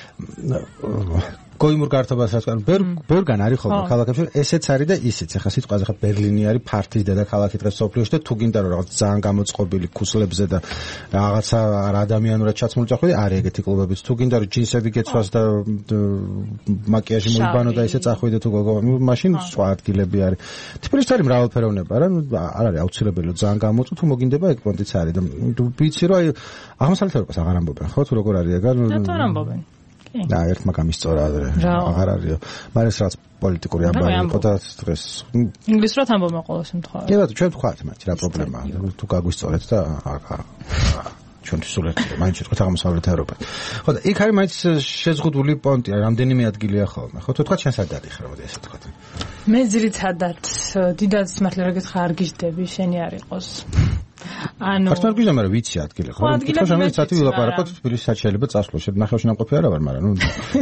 გოიმურ გართობას რაც κάνω, ბევრგან არის ხოლმე ქალაქებში, ესეც არის და ისიც. ახლა სიტყვაზე ხა ბერლინი არის ფართის დედაქალაქი დღეს სოფლიოში და თუ გინდა რომ რაღაც ძალიან გამოწყობილი ქუსლებზე და რაღაცა ადამიანურად ჩაცმული წახვიდე, არის ეგეთი კლუბებიც. თუ გინდა რომ ჯინსები გეცვას და მაკიაჟი მოიბანო და ისე წახვიდე თუ გოგო, მაშინ სხვა ადგილები არის. თბილისში არის მრავალფეროვნება რა, არ არის აუცილებელი ძალიან გამოწვო, თუ მოგინდება ეგ პონტიც არის და ვიცი რომ აი აღმოსავლეთ ევროპას აღარ ამბობენ, ხო თუ როგორ არის ეგარ? რატომ ამბობენ? და ერთმა გამისწორა აღარ არისო. მაგრამ რაც პოლიტიკური ამბავი იყო და დღეს ინგლისურად ამბობენ ყოველ შემთხვევაში. კი ბატონო, ჩვენ ვთქვათ მათ რა პრობლემაა. თუ გაგვისწორეთ და ჩვენ სულ ერთია, მაინც ვთქვათ აღმოსავლეთ ევროპა. ხო და იქ არის მაინც შეზღუდული პონტი, რამდენიმე ადგილია ხოლმე. ხო თუ თქვათ შენ სად არიხარ, მოდი ესე ვთქვათ. მე ძირითადად დიდად მართლა რა გითხრა არ გიждები, შენი არ იყოს. ანუ ხარ გვიჟდა მაგრამ ვიცი ადგილი ხო? თქო შემიძლია სათი ვილაპარაკოთ თბილისში სად შეიძლება წასვლა. ნახევში ნამყოფი არა ვარ, მაგრამ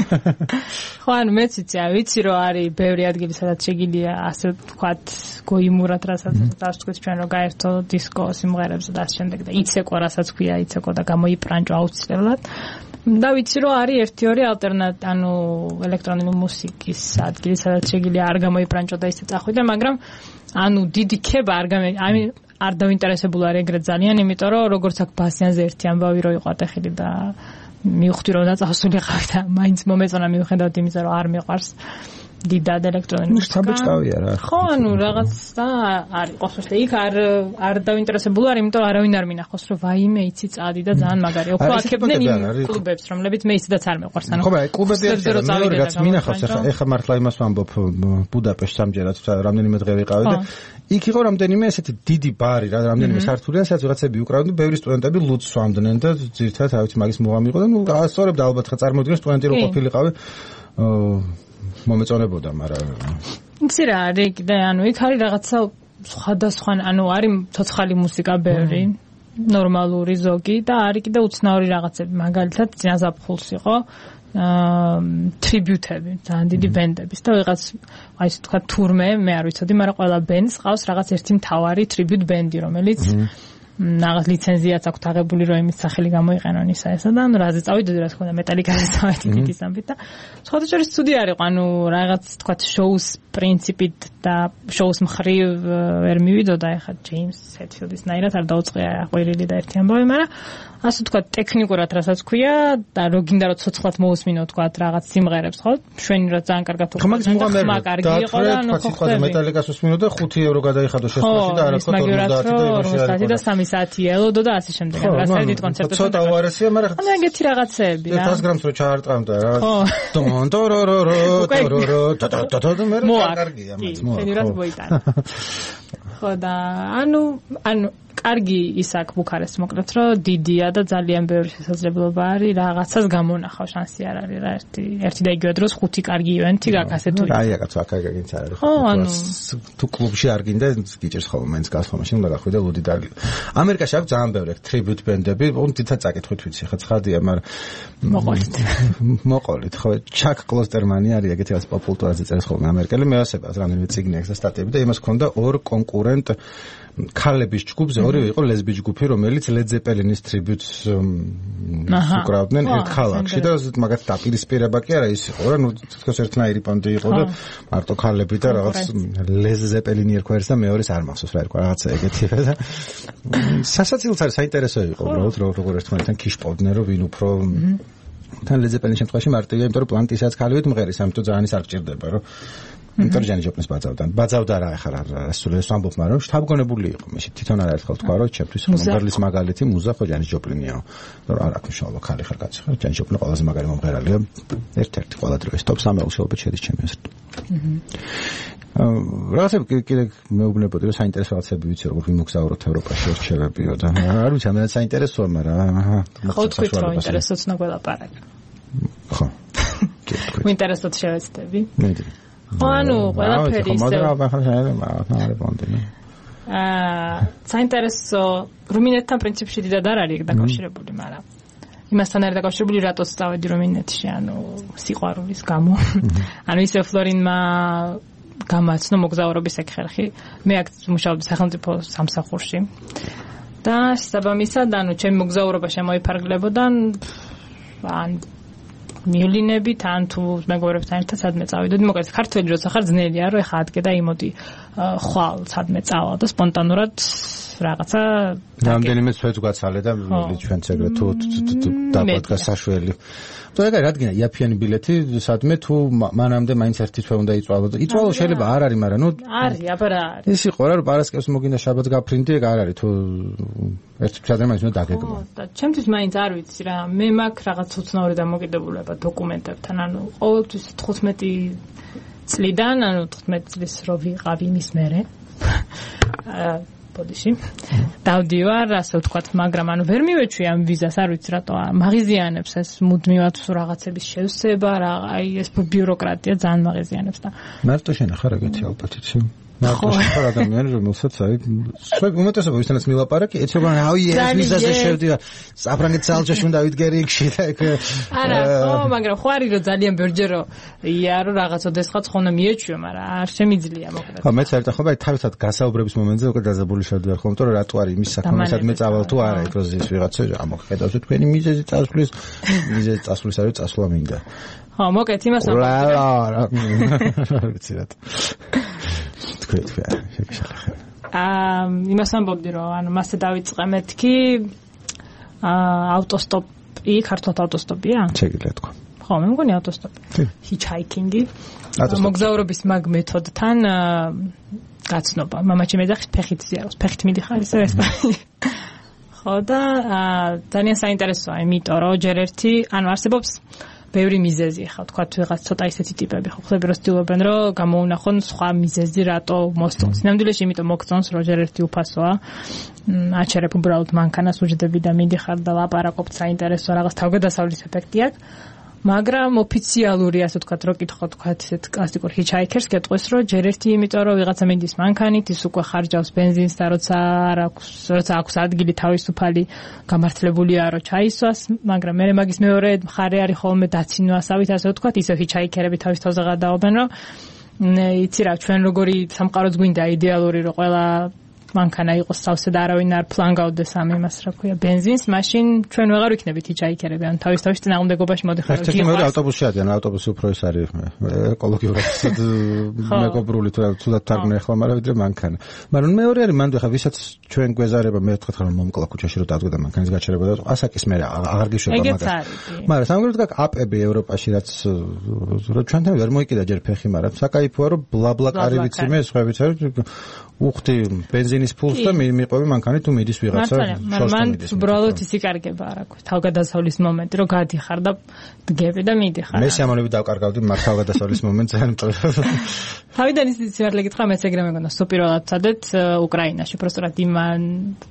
ხო ანუ მეც ვიცი რომ არის ბევრი ადგილი სადაც შეგიძლია ასე ვთქვათ გოიმურად რასაც დავსვით ჩვენ რომ გაერთო დისკო სიმღერებზე და ამ შემდეგ და იცეკო რასაც ქვია იცეკო და გამოიპრანჭო აუცილებლად. და ვიცი რომ არის 1-2 ალტერნატივა ანუ ელექტრონული მუსიკის ადგილი სადაც შეგიძლია არ გამოიპრანჭო და ისე წახვიდე, მაგრამ ანუ დიდი ქება არ დავინტერესებული არ ეგრეთ ძალიან, იმიტომ რომ როგორც აქ ბასიანზე ერთი ამბავი რო იყო ატეხილი და მივხვდი რომ დაწასულიყავ და მაინც მომეწონა მიუხედავად იმისა რომ არ მიყვარს დიდად ელექტრონული მუსიკა. საბჭყავია რა. ხო, ანუ რაღაც და არ იყოს და იქ არ დავინტერესებული არ, იმიტომ რომ არავინ არ მინახავს რომ ვაიმე იცი წადი და ძალიან მაგარია. უფრო აქებდნენ იმ კლუბებს, რომლებიც მე ისედაც არ მეყვარს. ანუ ხო, კლუბები რაც მინახავს, ეხა მართლა იმას ვამბობ ბუდაპეშტს ამჯერად რამდენიმე დღე ვიყავი და იქ იყო რამდენიმე ესეთი დიდი ბარი რა, რამდენიმე სართულიან, სადაც ვიღაცები უკრავდნენ, ბევრი სტუდენტები ლუდს სვამდნენ და ძირითადად ავით მაგის მოღამი იყო და ნუ ასწორებდა ალბათ ხა წარმოიდგინე სტუდენტი რო ყოფილიყავი მომეწონებოდა, მაგრამ იცი რა არის და ანუ იქ არის რაღაცა სხვადასხვა, ანუ არის ცოცხალი მუსიკა ბევრი, ნორმალური ზოგი და არის კიდე უცნაური რაღაცები, მაგალითად ძინაზაფხულს იყო ტრიბიუტები, ძალიან დიდი ბენდების და ვიღაც აი ესე თქვა თურმე, მე არ ვიცოდი, მაგრამ ყველა ბენდს ყავს რაღაც ერთი მთავარი ტრიბიუტ ბენდი, რომელიც რაღაც ლიცენზიაც აქვს აღებული, რომ იმის სახელი გამოიყენონ ისა ესა და ანუ რაზე წავიდოდი რა თქმა უნდა მეტალიკაზე წავედი დიდის ამბით და სხვადასხვა სტუდია არის, ანუ რაღაც თქვა შოუს პრინციპით და შოუს მხრივ ვერ მივიდოდა ეხლა ჯეიმს ჰეტფილდის ნაირად არ დაუწყია ყვირილი და ერთი ამბავი, მაგრამ ასე თქვა ტექნიკურად რასაც ქვია და რო გინდა რომ ცოცხლად მოусმინო თქვა რაღაც სიმღერებს, ხო? შვენი რა ძალიან კარგად ხმა კარგი იყო და ანუ ხო მეტალიკას უსმინო და 5 евро გადაიხადო შესაძლოა და არა თქო 50 და 3 საათი ელოდო და ასე შემდეგ. რასაც დიდ კონცერტებს ცოტა უარესია, მაგრამ ანუ ეგეთი რაღაცეები რა. 100 გრამს რო ჩაარტყამდა რა. დონტორორორორორორორ და მე კარგია მას მოა. შენირად მოიტანა. ხო და ანუ კარგი ის აქ ბუქარესტს მოკლედ რომ დიდია და ძალიან ბევრი შესაძლებლობა არის რაღაცას გამონახავ, შანსი არ არის რა, ერთი და იგივე დროს 5 კარგი ივენთი გაქვს ასე თუ აი აკაც აქაგინც არ არის. ხო, ანუ თუ კლუბში არ გინდა გიჭერს ხოლმე მაინც გას ხოლმე შენ უნდა გახვიდე ლუდი და ამერიკაში აქვს ძალიან ბევრი ტრიბიუტ ბენდები, თითქოს წაკითხით ვიცი ხა ცხადია, მაგრამ მოყოლით ხო, ჩაკ კლოსტერმანი არის ეგეთი რაც პოპულტურაზე წერს ხოლმე ამერიკელი, მეასებას რამდენიმე წიგნი აქვს და სტატიები და იმას ქონდა ორ კონკურენტ ქალების ჯგუფზე ორივე იყო ლესბი ჯგუფი, რომელიც Led Zeppelin-ის ტრიბიუტს უკრავდნენ ერთ ქალაქში და მაგათ დაპირისპირება კი არა ის იყო რა, ნუ თქოს ერთნაირი პონტი იყო და მარტო ქალები და რაღაც Led Zeppelin ერქვერს და მეორეს არ მახსოვს რა ერქვა რაღაცა ეგეთია და სასაცილოც არის საინტერესო იყო უბრალოდ როგორ ერთმანეთთან ქიშპოვდნენ რომ ვინ უფრო თან Led Zeppelin-ის შემთხვევაში მარტივია, იმიტომ რომ პლანტისაც ქალივით მღერის, ამიტომ ძალიან ის არ გჭირდება რომ იმიტომ ჯანი ჯოპნის ბაძავდა რა ახლა სულეს ვამბობ, მაგრამ შთაბგონებული იყო მე თვითონ არ ერთხელ თქვა რომ ჩემთვის მომღერლის მაგალითი მუზა ხო ჯანი ჯოპლინიაო, რომ არ აქვს მშობლო ქალი ხარ კაცი ხარ, ჯანი ჯოპლინი ყველაზე მაგარი მომღერალია, ერთ-ერთი ყველა დროის top 3 მეუღლეობით შედის ჩემი აზრით. რაღაცები კიდე მეუბნებოდი რომ საინტერესო რაღაცები ვიცი როგორ ვიმოგზაუროთ ევროპაში რჩევებიო და არ ვიცი ამერად საინტერესოა, მაგრამ ხო თქვით რომ ინტერესოც ნაგველაპარაკ. ხო. ინტერესოც შევეცდები. ანუ ყველაფერი ისე საინტერესო რუმინეთთან პრინციპში დიდად არ არის დაკავშირებული, მაგრამ იმასთან არის დაკავშირებული რატოს წავედი რუმინეთში, ანუ სიყვარულის გამო. ანუ ისე ფლორინმა გამაცნო მოგზაურობის ხერხი. მე აქ მუშაობდი სახელმწიფო სამსახურში. და შესაბამისად, ჩემი მოგზაურობა შემოიფარგლებოდა ან მივლინებით, ან თუ მეგობრებთან ერთად სადმე წავიდოდი. მოკლედ, ქართველი როცა ხარ ძნელია, რომ ეხა ადგე და იმოდი ხვალ სადმე წავალ და სპონტანურად რაღაცა რამდენიმე წვეთს გაცალე და ჩვენც ეგრე თუ დაგვადგა საშველი. ეგ რადგან იაფიანი ბილეთი სადმე თუ მანამდე მაინც ერთი თვე უნდა იწვალო და იწვალო შეიძლება არ არის, მაგრამ არის, აბა რა არის. ის იყო რა რომ პარასკევს მოგინდა შაბათს გაფრინდი, ეგ არ არის თუ ერთი თვე მაინც უნდა დაგეგმო. და ჩემთვის მაინც არ ვიცი რა, მე მაქვს რაღაც უცნაური დამოკიდებულება დოკუმენტებთან, ანუ ყოველთვის 15 წლიდან, ანუ 15 წლის რო ვიყავ იმის მერე. ბოდიში. დავდივარ, ასე ვთქვათ, მაგრამ ანუ ვერ მივეჩვი ამ ვიზას, არ ვიცი რატო მაღიზიანებს ეს მუდმივად რაღაცების შევსება, რა, აი ეს ბიუროკრატია ძალიან მაღიზიანებს და მარტო შენ ახლა ეგეთი ალბათ იცი. მარტო შეხარ ადამიანი რომელსაც აი უმეტესობა ვისთანაც მილაპარაკი, ეცება რავი ეს ვიზაზე შევდივარ. საფრანგეთის საელჩოში უნდა ვიდგერი იქში და ეგ არა, მაგრამ ხო არის რომ ძალიან ბერჯერო იარო რაღაც ოდესღაც ხონა მიეჩვიო, მაგრამ არ შემიძლია მოკლედ. ხო, მეც საერთოდ ხო, აი თავისად გასაუბრების მომენტზე უკვე დაზაბული შევდივარ ხოლმე, რომ რატო არის იმის საქმესად მე წავალ თუ არა, ეგ როზის ვიღაცა ამოხედავს თქვენი მიზეზი წასვლის, მიზეზი წასვლის არის წასვლა მინდა. ხო, მოკლედ იმას ვიცი რატო. იმას ამბობდი რომ ანუ მასე დავიწყე მეთქი ავტოსტოპი, ქართულად ავტოსტოპია? შეგიძლია თქვა. ხო, მე მგონი ავტოსტოპი. ჰიჩჰაიკინგი. მოგზაურობის მაგ მეთოდთან გაცნობა. მამაჩემ ეძახის ფეხით ზიაროს. ფეხით მიდიხარ ისე ესპანეთში. ხო და ძალიან საინტერესოა, იმიტომ რომ ჯერ ერთი, ანუ არსებობს ბევრი მიზეზი ხა თქვა ვიღაც ცოტა ისეთი ტიპები ხო ხლები რომ ცდილობენ რომ გამოუნახონ სხვა მიზეზი რატო მოსწონს. ნამდვილად იმიტომ მოგწონს რომ ჯერ ერთი უფასოა. აჩერებ უბრალოდ მანქანას უჯდები და მიდიხარ და ლაპარაკობ საინტერესო რაღაც თავგადასავლის ეფექტი აქვს. მაგრამ ოფიციალური ასე ვთქვათ რო კითხო ვთქვათ ესეთ კლასიკურ ჰიჩჰაიკერს გეტყვის რომ ჯერ ერთი იმიტომ რომ ვიღაცა მინდის მანქანით ის უკვე ხარჯავს ბენზინს და როცა აქვს ადგილი თავისუფალი გამართლებულია რომ ჩაისვას, მაგრამ მე მაგის მეორე მხარე არის ხოლმე დაცინვასავით ასე ვთქვათ ისე ჰიჩჰაიკერები თავის თავზე გადაობენ რომ იცი რა ჩვენ როგორი სამყაროც გვინდა იდეალური რომ ყველა მანქანა იყოს სავსე და არავინ არ ფლანგავდეს ამ იმას რა ქვია ბენზინს, მაშინ ჩვენ ვეღარ ვიქნებით ჰიჩჰაიკერები, ან თავის წინააღმდეგობაში მოდიხარ. ერთი მეორე ავტობუსში ადიან, ავტობუსი უფრო ის არის ეკოლოგიურად მეგობრული თუ თუნდაც თარგმნე ახლა, მაგრამ ვიდრე მანქანა. მაგრამ მეორე არის მანდ ხა ვისაც ჩვენ გვეზარება მე ვთქვათ რომ მომკლა ქუჩაში რომ დადგა და მანქანის გაჩერება და ასაკის მე აღარ გიშვება მაგას. მაგრამ სამაგერად გაკ აპები ევროპაში რაც რომ ჩვენთან ვერ მოიკიდა ჯერ ფეხი, მაგრამ საკაიფოა რომ ბლაბლაკარი ვიცი მე სხვა ვიცი უხდი ბენზინის ფულს და მიყვები მანქანით თუ მიდის ვიღაცა მან უბრალოდ ის იკარგება რა ქვია თავგადასავლის მომენტი რომ გადიხარ და დგები და მიდიხარ. მე სიამოვნებით დავკარგავდი მაგ თავგადასავლის მომენტს ძალიან თავიდან ის სიარლე გითხრა მეც ეგრე მეგონა სუპირველად სადეთ უკრაინაში პროსტად იმან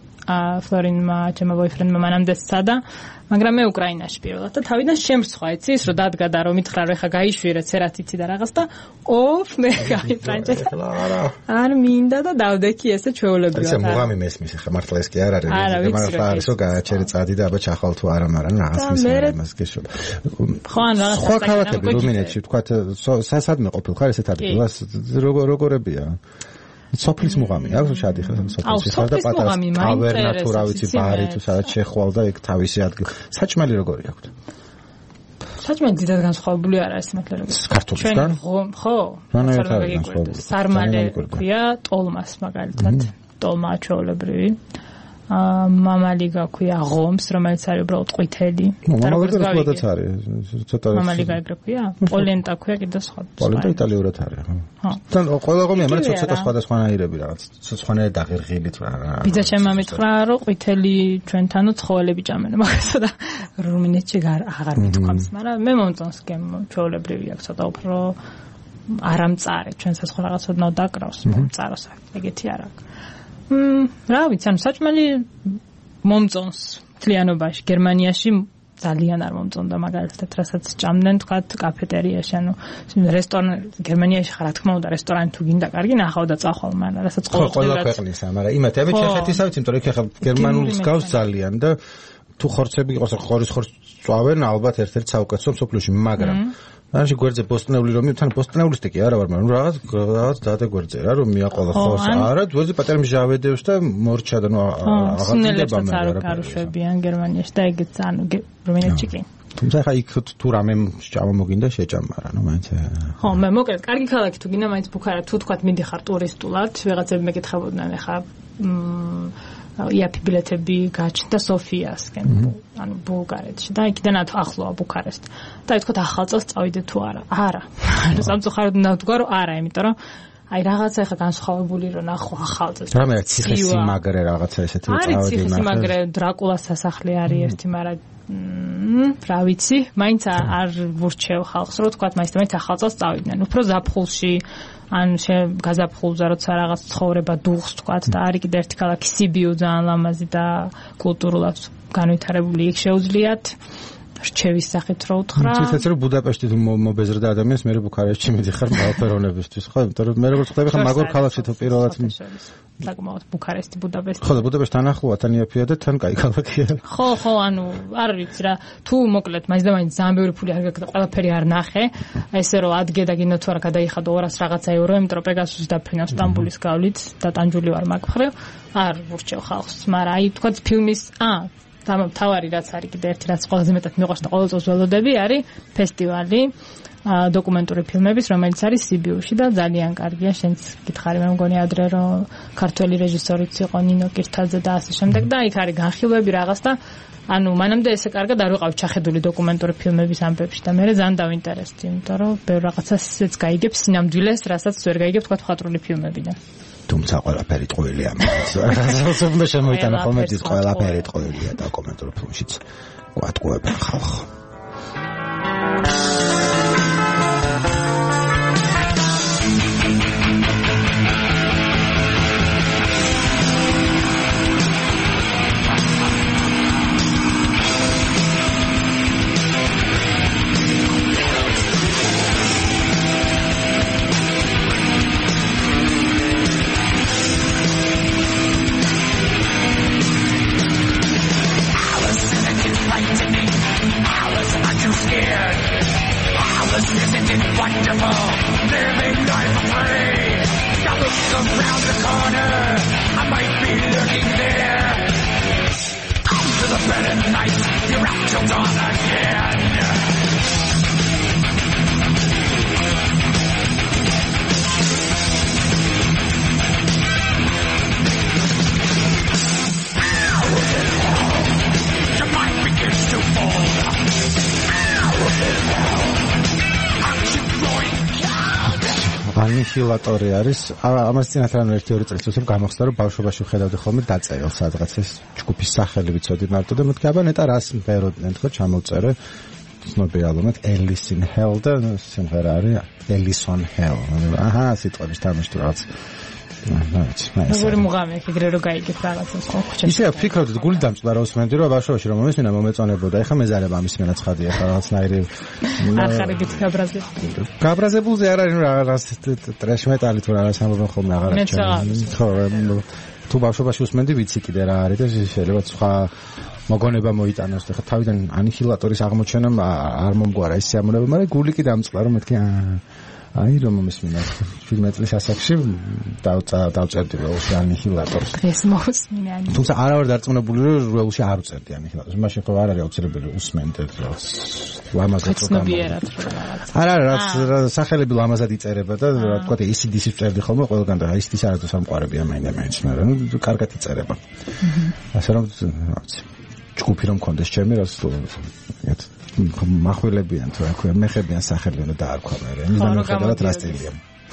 ფლორინმა ჩემო ბოიფრენდმა მანამდე სცადა, მაგრამ მე უკრაინაში პირველად და თავიდან შემრცხვა იცი ის რომ დადგა და რომ მითხრა რომ ეხა გაიშვირე ცერათ იცი და რაღაც და მე გაიფრანჭე არ მინდა და დავდექი ესე ჩვეულებრივად. ისე მუღამი მესმის ეხა მართლა ეს კი არ არის მაგრამ არის რომ გააჩერე წადი და აბა ჩახვალ თუ არა, მაგრამ რაღაც მის გეშოლა. ხო ან რაღაც სხვა ქალაქები რუმინეთში თქვათ სასადმე ყოფილ ხარ ესეთ ადგილას როგორებია? სოფლის მუღამი აქვს შადიხარ სოფლის ხარ და პატარა ტავერნა თუ რა ვიცი ბარი თუ სადაც შეხვალ და ეგ თავისი ადგილი. საჭმელი როგორი აქვს? საჭმელი დიდად განსხვავებული არ არის მართლა როგორც ქართულისგან? ხო. სარმალე ქვია ტოლმას მაგალითად. ტოლმა ჩვეულებრივი. მამალი გაქვია ღომს, რომელიც არის უბრალოდ ყვითელი. მამალიც არის. ცოტა მამალი გაიგრაფია? პოლენტა ქვია კიდე სხვა. პოლენტა იტალიურად არის, ხო. თან ყველა ღომია, მაგრამ ცოტა სხვადასხვანაირები რაღაც. სხვანაირად დაღერღილი თუ რა. ბიძა ჩემმა მითხრა, რომ ყვითელი ჩვენთანო ცხოველები ჭამენ, მაგასა და რუმინეთში აღარ მithქვამს, მაგრამ მე მომწონს ჩვეულებრივი აქვს ცოტა უფრო არამწარე, ჩვენსაც ხო რაღაც ოდნავ დაკრავს, მომწაროს ეგეთი არ აქვს. რა ვიცი, ანუ საჭმელი მომწონს მთლიანობაში. გერმანიაში ძალიან არ მომწონდა მაგალითად, რასაც ჭამდნენ თქვათ კაფეტერიაში, ანუ რესტორან გერმანიაში ხარ, რა თქმა უნდა, რესტორანი თუ გინდა კარგი ნახავ და წახვალ, მაგრამ რასაც ყველა ქვეყნისა, მაგრამ იმათი ამით ჩეხეთისავით, იმიტომ რომ იქ ახლა გერმანულს გავს ძალიან და თუ ხორცები იყოს, ხორის ხორცს წვავენ, ალბათ ერთ-ერთ საუკეთესო მსოფლიოში, მაგრამ მაშინ გვერდზე პოსტნეული რომ თან პოსტნეულისტი კი არა ვარ, მაგრამ რაღაც დადა გვერდზე რა რომ მიაყოლა ხოლოს. არა, გვერდზე პატარა მჟავედევს და მორჩა და ნუ აღარ არ კარუშვებიან გერმანიაში და ეგეც ანუ რუმინეთში კი. თუმცა ხა იქ თუ რამე შეჭამა მოგინდა შეჭამა რა, ნუ მაინც. ხო, მე მოკლედ კარგი ქალაქი თუ გინდა მაინც ბუქარა თუ თქვა მიდიხარ ტურისტულად, ვიღაცები მეკითხებოდნენ ხა იაფი ბილეთები გაჩნდა სოფიასკენ, ანუ ბულგარეთში და იქიდან ახლოა ბუქარესტი. და ითქვა ახალ წელს წავიდე თუ არა? არა. სამწუხაროდ ნავთქვა რომ არა, იმიტომ რომ აი რაღაცა ხა განსხვავებული რომ ნახო ახალ წელს. რამე ციხესიმაგრე რაღაცა ესეთი წავედი ნახე. არის ციხესიმაგრე, დრაკულას სასახლე არის ერთი, მაგრამ რა ვიცი, მაინც არ ვურჩევ ხალხს რომ თქვა მაინც ახალ წელს წავიდნენ. უფრო ზაფხულში ან გაზაფხულზე როცა რაღაც ცხოვრება დუღს თქვა და არის კიდე ერთი ქალაქი სიბიუ ძალიან ლამაზი და კულტურულად განვითარებული იქ შეუძლიათ რჩევის სახით რო უთხრა. ცეცაც რომ ბუდაპეშტი თუ მობეზრდა ადამიანს მე ბუქარესტში მიდიხარ მალფერონებისთვის, ხო? იმიტომ რომ მე როგორც ხვდები ხა მაგარ ქალაქში თუ პირველად საკმაოდ ბუქარესტი ბუდაპეშტი. ხო და ბუდაპეშტი თან ახლოა, თან იაფია და თან კაი ქალაქია. ხო, ანუ არ ვიცი რა, თუ მოკლედ მაინც და მაინც ძალიან ბევრი ფული არ გაკეთე, ყველაფერი არ ნახე. ესე რომ ადგე და გინდა თუ არა გადაიხადო 200 რაღაცა ევრო, იმიტომ რომ პეგასუსი დაფრინა სტამბულის გავლით და ტანჯული ვარ მაგ მხრივ. არ ვურჩევ ხალხს, მაგრამ აი თქვა ფილმის თავარი რაც არის კიდე ერთი რაც ყველაზე მეტად მიყვარს და ყოველ წელს ველოდები არის ფესტივალი დოკუმენტური ფილმების, რომელიც არის სიბიუში და ძალიან კარგია. შენც გითხარი, მე მგონი ადრე რომ ქართველი რეჟისორიც იყო ნინო კირთაძე და ასე შემდეგ და იქ არის განხილვები რაღაც და ანუ მანამდე ესე კარგად არ ვიყავ ჩახედული დოკუმენტური ფილმების ამბებში და მე ძალიან დავინტერესდი, იმიტომ რომ ბევრ რაღაცას გაიგებს სინამდვილეს, რასაც ვერ გაიგებ თქვა მხატვრული ფილმებიდან. თუმცა ყველაფერი ტყუილია ამას. ასე შემოიტანა ხოლმე ის ყველაფერი ტყუილია დოკუმენტურ ფილმშიც. კვატყუებენ ხალხს. ანიჰილატორი არის. ამას წინათ რანუ 1-2 წელს ვუსებ გამოხსნა რომ ბავშვობაში ვხედავდი ხოლმე დაწერილ სადღაც ეს ჯგუფის სახელი ვიცოდი მარტო და მეთქი აბა ნეტა რას მღეროდნენ თქო ჩამოვწერე ცნობილი ალბომად Alice in Hell და სიმღერა არის Alice on Hell. აჰა სიტყვების თამაში თუ რაღაც როგორი მუღამი ეგრე რო გაიგებ რაღაცას ხო ხუჩა. ისე ფიქრობდი გული დამწვა რა უსმენდი რომ ბავშვობაში რომ მომესმინა მომეწონებოდა. ეხა მეზარება ამის მენაცხადია რაღაცნაირი ახარებით გაბრაზებულზე არ არის რაღაც ტრეშ მეტალი თუ რაღაც ამბობენ ხოლმე აღარ აჩვენე. ხო თუ ბავშვობაში უსმენდი ვიცი კიდე რა არის და შეიძლება სხვა მოგონება მოიტანოს და ხა თავიდან ანიჰილატორის აღმოჩენამ არ მომგვარა ის სიამონება, მაგრამ გული კი დამწვა რომ მეთქი აი რომ მომესმინა 17 წლის ასაკში დავწერდი ველში ანიჰილატორს. ეს მოსმინე ანიჰილატორს. თუმცა არა ვარ დარწმუნებული რომ ველში არ უწერდი ანიჰილატორს. მაშინ ხო არ არის აუცილებელი უსმენდეთ რას. ლამაზად რო გამოდის. არა რაც სახელები ლამაზად იწერება და რა თქვა ACDC-ს წერდი ხოლმე ყველგან და ACDC არადა სამყარებია მაინც, მაგრამ კარგად იწერება. ასე რომ რა ვიცი. ჯგუფი რომ მქონდეს ჩემი რას ეგეთ მახვილებიან თუ რა ქვია მეხებიან სახელი უნდა დაარქვა მე იმიდან მიხედავთ რა სტილია.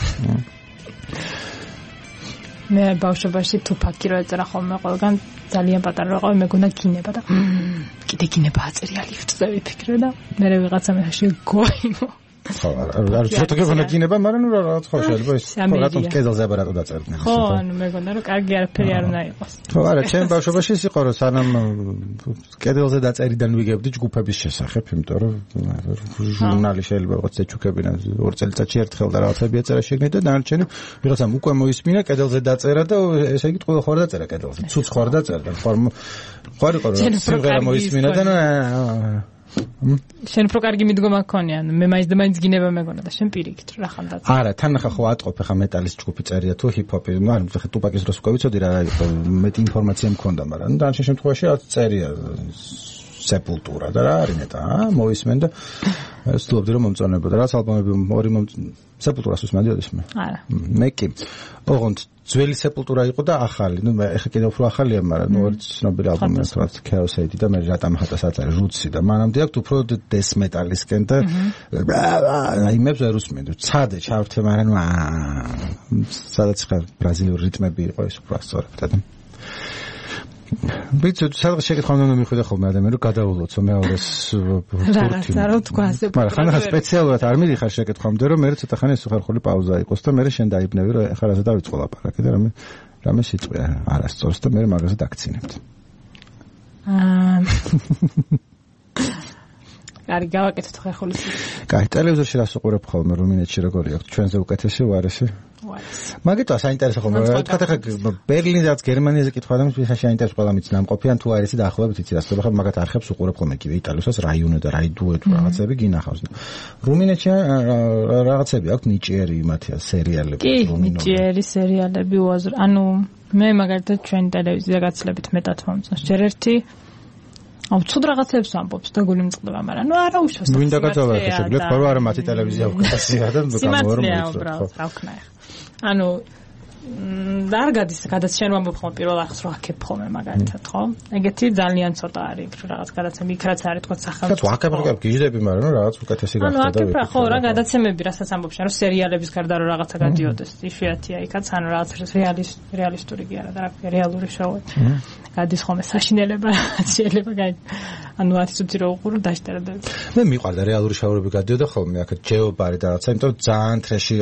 მე ბავშვობაში თუფაკი რო ეწერა ხოლმე ყველგან ძალიან პატარა რო ყავი მეგონა გინება და კიდე გინება აწერია ლიფტზე ვიფიქრე და მე ვიღაცა მეში გოიმო. ხო არ ცოტა გეუბნა გინება მაგრამ ნუ რაღაც ხო შეიძლება ის რატომ კედელზე აბარატო დაწერდნენ. ხო ანუ მეგონა რომ კარგი არაფერი არ უნდა იყოს. ხო არა ჩემ ბავშვობაში ის იყო რომ სანამ კედელზე დაწერიდან ვიგებდი ჯგუფების შესახებ იმიტომ რომ ჟურნალი შეიძლება რაღაც ეჩუქებინა 2 წელიწადში ერთხელ და რაღაცები ეწერა შეგნით და დანარჩენი ვიღაცამ უკვე მოისმინა კედელზე დაწერა და ესე იგი ყველა ხوار დაწერა კედელზე. ცუც ხوار დაწერდა. ხო არ იყო რომ სიმღერა მოისმინა და შენ უფრო კარგი მიდგომა გქონია, მე მაინც და მაინც გინება მეგონა და შენ პირიქით რა ხანდაც. არა, თან ახლა ხო ატყობ ახლა მეტალის ჯგუფი წერია თუ ჰიპ-ჰოპი, მაგრამ ახლა ტუპაკის დროს უკვე ვიცოდი რა იყო, მეტი ინფორმაცია მქონდა, მაგრამ დანარჩენ შემთხვევაში რაც წერია სეპულტურა და რა არის ნეტა, მოვისმენ და ვცდილობდი რომ მომწონებოდა, რაც ალბომები ორი სეპულტურას უსმენდიოდეს მე. არა. მე კი. ოღონდ ძველი სეპულტურა იყო და ახალი. ნუ მე ახლა კიდევ უფრო ახალია, მაგრამ ორი ცნობილი ალბომი რაც Chaos Aid და მე რატამ ხატას აწარი Roots და მანამდე აქვს უფრო death metal-ისკენ და იმებს ვერ უსმენდი. ცადე ჩავრთე, მაგრამ სადაც ხარ ბრაზილიური რიტმები იყო ის უფრო ასწორებდა და ვიცი, სადღაც შეკითხვა უნდა მიხვიდა ხოლმე ადამიანი, რომ გადაულოცო მეორეს ფურთი. რა თქვა ასე. მაგრამ ხანახა სპეციალურად არ მიდიხარ შეკითხვამდე, რომ მე ცოტა ხანი სუხარხული პაუზა იყოს და მე შენ დაიბნევი, რომ ეხლა რაზე დავიწყო ლაპარაკი და რამე სიტყვია არასწორს და მე მაგაზე დაგცინებთ. არის გავაკეთოთ ხერხული სიტყვა. კაი, ტელევიზორში რას უყურებ ხოლმე რუმინეთში როგორი აქვს? ჩვენზე უკეთესი უარესი? მაგიტო საინტერესო ხოლმე. თქვა ხა ბერლინზეც გერმანიაზე კითხვა და მის საინტერესო ყველა მიც ნამყოფიან თუ არის დაახლოებით იცი რას ხება მაგათ არხებს უყურებ ხოლმე კიდე იტალიოსაც რაიონა და რაიდუე თუ რაღაცები გინახავს. რუმინეთში რაღაცები აქვს ნიჭიერი მათია სერიალები რუმინო. კი, ნიჭიერი სერიალები უაზრო. ანუ მე მაგალითად ჩვენ ტელევიზია გაცლებით მეტად მომწონს. ჯერ ერთი ცუდ რაღაცებს ამბობს და გული მწყდება, მაგრამ ნუ არა უშავს. ვინდა გაძავარდა შეგვიძლია თქვა რომ არა მათი ტელევიზია უკეთესია და გამოვარო უბრალოდ რა ვქნა ახლა. ანუ არ გადაც შენ ვამბობ ხოლმე პირველ ახს რო აქებ ხოლმე მაგალითად ხო? ეგეთი ძალიან ცოტა არის რაღაც გადაცემები, იქ რაც არის თქვა სახელმწიფო. ხო, აქებ გიჟდები, მაგრამ რაღაც უკეთესი გახდა და ანუ აქებ რა ხო რა გადაცემები, რასაც ამბობ შენ რომ სერიალების გარდა რომ რაღაცა გადიოდეს, იშვიათია იქაც, ანუ რაღაც რეალისტური კი არა და რეალური შოუ. გადის ხოლმე საშინელება, შეიძლება ანუ 10 წუთი რო უყურო დაშტერებდი. მე მიყვარდა რეალური შოუები გადიოდა ხოლმე, აქ ჯეობარი და რაღაცა, იმიტომ რომ ძალიან ტრეში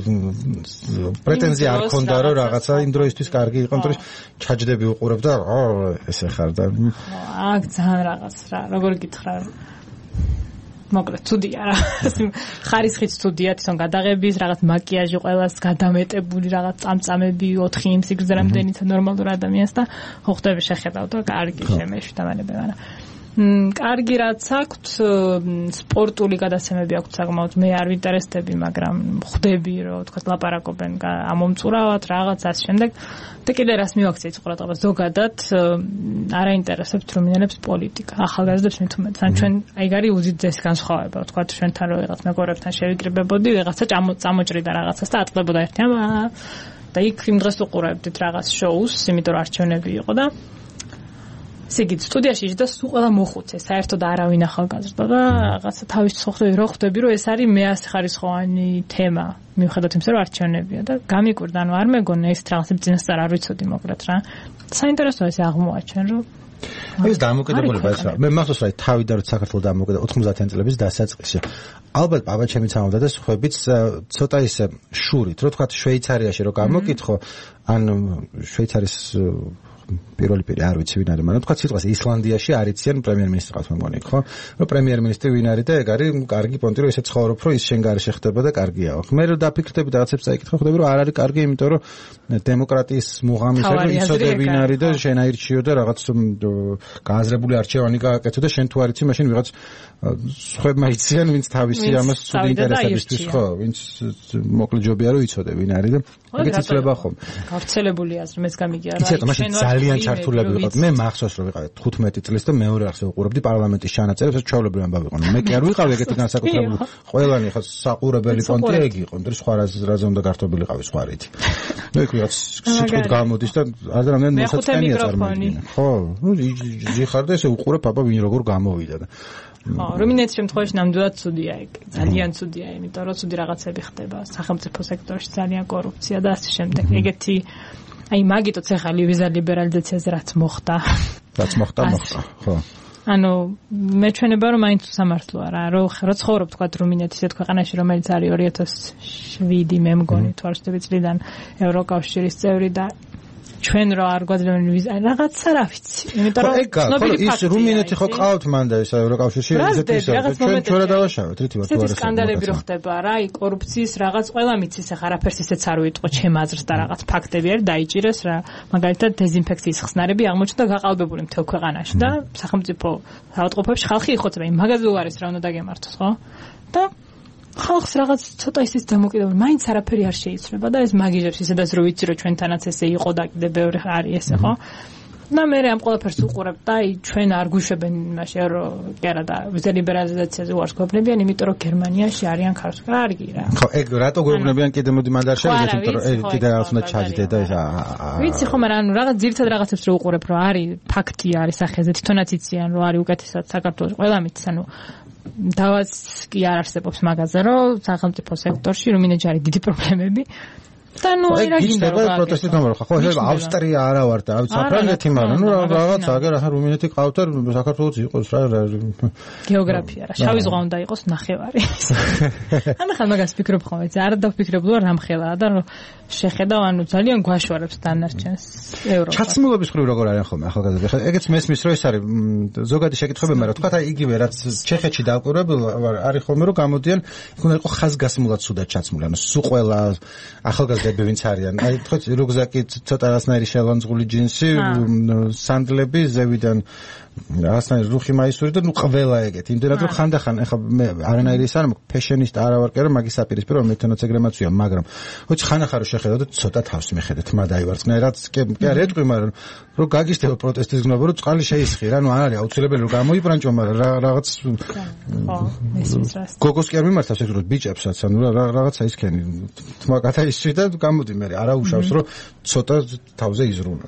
პრეტენზია არ ქონდა რომ რაღაცა იმ დროისთვის კარგი იყო, იმიტომ რომ ჩაჯდები უყურებ და ესე ხარ და აქ ძალიან რაღაც რა, როგორ გითხრა მოკლედ ცუდია რა. ხარისხიც ცუდია, თვითონ გადაღების, რაღაც მაკიაჟი ყველას გადამეტებული, რაღაც წამწამები 4 იმ სიგრძე რამდენიც ნორმალურ ადამიანს და ხო ხდები შეხედავ და კარგი შემეშვი და მაგრამ კარგი რაც აქვთ, სპორტული გადაცემები აქვთ საკმაოდ, მე არ ვინტერესდები, მაგრამ ხვდები რომ თქვა ლაპარაკობენ ამომწურავად რაღაც ასე შემდეგ და კიდე რას მივაქციეთ ყურადღებას ზოგადად არ აინტერესებთ რუმინელებს პოლიტიკა, ახალგაზრდებს მით უმეტეს, ან ჩვენ ეგ არის უძიძესი განსხვავება, თქვა ჩვენთან რო ვიღაც მეგობრებთან შევიკრიბებოდი, ვიღაცა წამოჭრიდა რაღაცას და ატყდებოდა ერთი და იქ იმ დღეს უყურებდით რაღაც შოუს, იმიტომ რომ არჩევნები იყო და სიგით სტუდიაში და სულ ყველა მოხუცე, საერთოდ არავინ ახალგაზრდა და რაღაცა თავის ცხოხდები რო ხვდები, რომ ეს არის მეასხარისხოვანი თემა, მიუხედავად იმისა, რომ არჩევნებია და გამიკვირდა, ანუ არ მეგონა ეს რაღაცები წინასწარ არ ვიცოდი მოკლედ რა. საინტერესოა ეს აღმოაჩენ, რომ ეს დამოკიდებულება ეს რა. მე მახსოვს რა თავიდან რომ საქართველოს დამოკიდებულება 90-იან წლების დასაწყისში. ალბათ ბაბაჩემიც ამბობდა და სხვაებიც ცოტა ისე შურით, რო თქვა შვეიცარიაში რო გამოკითხო, ან შვეიცარიის პირველი პირი არ ვიცი ვინ არის, მაგრამ თქვა სიტყვას ისლანდიაში არიციან პრემიერ-მინისტრი ყავს მე მგონი, ხო? რომ პრემიერ-მინისტრი ვინ არის და ეგ არის კარგი პონტი, რომ ესე ცხოვრობ, რომ ის შენ გარეშე ხდება და კარგია. მე რო დაფიქრდები და რაღაცებს წაიკითხე, ხვდები რომ არ არის კარგი, იმიტომ რომ დემოკრატიის მუღამის რომ იცოდე ვინ არის და შენ აირჩიო და რაღაც გააზრებული არჩევანი გააკეთო და შენ თუ არ იცი, მაშინ ვიღაც სხვებმა იციან, ვინც თავისი ამას ცუდი ინტერესებისთვის, ხო? ვინც მოკლე ჯობია რომ იცოდე ვინ არის და ეგეც იცლება ხომ. გავრცელებული აზრი მეც გამიგია რა. იცით, მაშინ ძალიან ჩართულები ვიყავთ. მე მახსოვს რომ ვიყავი 15 წლის და მეორე ახს ვუყურებდი პარლამენტის ჩანაწერებს, ჩვეულებრივ ამბავი იყო. მე კი არ ვიყავი ეგეთი განსაკუთრებული. ყველანი ხა საყურებელი პონტი ეგ იყო, მაგრამ სხვა რაზე უნდა გართობილი ყავი სხვა რითი. მე კი რაც სიტყვით გამოდის და არ და რამდენი მოსაწყენია წარმოიდგინე. ხო, ნუ ჟიხარ და ესე უყურებ აბა ვინ როგორ გამოვიდა და ხო, რუმინეთის შემთხვევაში ნამდვილად ცუდია ეგ. ძალიან ცუდია, იმიტომ რომ ცუდი რაღაცები ხდება სახელმწიფო სექტორში, ძალიან კორუფცია და ასე შემდეგ. ეგეთი აი მაგიტოც ახლა ვიზა ლიბერალიზაციაზე რაც მოხდა, ხო. ანუ მე ჩვენება რომ მაინც სამართლოა რა, რომ ცხოვრობ თქვა რუმინეთის ერთ ქვეყანაში, რომელიც არის 2007 მე მგონი თუ არ ვცდები წლიდან ევროკავშირის წევრი და ჩვენ რა არ გვაძლევენ ვიზა რაღაცა რა ვიცი იმიტომ რომ ცნობილი ფაქტია ის რუმინეთი ხო ყავთ მანდა ეს ევროკავშირში ესეთი ჩვენ რა დავაშავეთ რითი ვარ თუ არა სკანდალები რო ხდება რა აი კორუფციის რაღაც ყველა მიცის ახლა არაფერს ისეც არ უიტყო ჩემ აზრს და რაღაც ფაქტები არის დაიჭირეს რა მაგალითად დეზინფექციის ხსნარები აღმოჩნდა გაყალბებული მთელ ქვეყანაში და სახელმწიფო საავადმყოფოებში ხალხი იხოცება იმ მაგაზე უარის რა უნდა დაგემართოს ხო და ხალხს რაღაც ცოტა ისიც დამოკიდებული მაინც არაფერი არ შეიცვლება და ეს მაგიჟებს ისედაც რო ვიცი რომ ჩვენთანაც ესე იყო და კიდე ბევრი არის ესე ხო და მე ამ ყველაფერს უყურებ და აი ჩვენ არ გვიშვებენ იმაში რომ კი არა და ვიზა ლიბერალიზაციაზე უარს გვეუბნებიან იმიტომ რომ გერმანიაში არიან ქართველი რა არის რა ხო ეგ რატო გვეუბნებიან კიდე მოდი მანდ არ შევიდეთ იმიტომ რომ კიდე რაღაც უნდა ჩაჯდე და ეს ვიცი ხო მაგრამ ანუ რაღაც ძირითად რაღაცებს რო უყურებ რომ არის ფაქტი არის სახეზე თვითონაც იციან რომ არის უკეთესად საქართველოს ყველა მითს ანუ დავაც კი არ არსებობს მაგაზე რომ სახელმწიფო სექტორში რუმინეთში არის დიდი პრობლემები და ნუ აი რა გინდა რა პროტესტი გამორა ხო შეიძლება ავსტრია არა ვარ და ავიც საფრანგეთი მაგრამ ნუ რაღაც აგერ ახლა რუმინეთი ყავთ და საქართველოს იყოს რა გეოგრაფია რა შავი ზღვა უნდა იყოს ნახევარი ან ახლა მაგას ფიქრობ ხოლმე არ დავფიქრებ რომ რამხელაა და რომ შეხედავ ანუ ძალიან გვაშორებს დანარჩენს ევროპა ჩაცმულობის ხრივ როგორ არის ხოლმე ახალგაზრდა ხა ეგეც მესმის რომ ეს არის ზოგადი შეკითხები მაგრამ თქვა აი იგივე რაც ჩეხეთში დავკვირვებულ არის ხოლმე რომ გამოდიან იქ უნდა იყოს ხაზგასმულად სუდად ჩაცმული ანუ სულ ყველა ახალგაზრდები ვინც არიან აი თქვა რუგზაკი ცოტა რასნაირი შელანძღული ჯინსი სანდლები ზევიდან რაღაცნაირი რუხი მაისური და ნუ ყველა ეგეთი იმდენად რომ ხანდახან ეხა მე არანაირი ის არ ფეშენისტ არა ვარ კი არა მაგის აპირისპირო მე თვითონაც ეგრე მაცვია მაგრამ ხოჩ ხანახან რომ შეხედავ და ცოტა თავს მიხედე თმა დაივარცხნა რაც კი არ ეტყვი მაგრამ რომ გაგიშდება პროტესტის გზნობა რომ წყალი შეისხი რა ნუ არ არის აუცილებელი რომ გამოიბრანჭო მაგრამ რაღაც გოგოს კი არ მიმართავს ეგ რომ ბიჭებსაც ანუ რაღაცა ისქენი თმა გადაისვი და გამოდი მე არა უშავს რომ ცოტა თავზე იზრუნო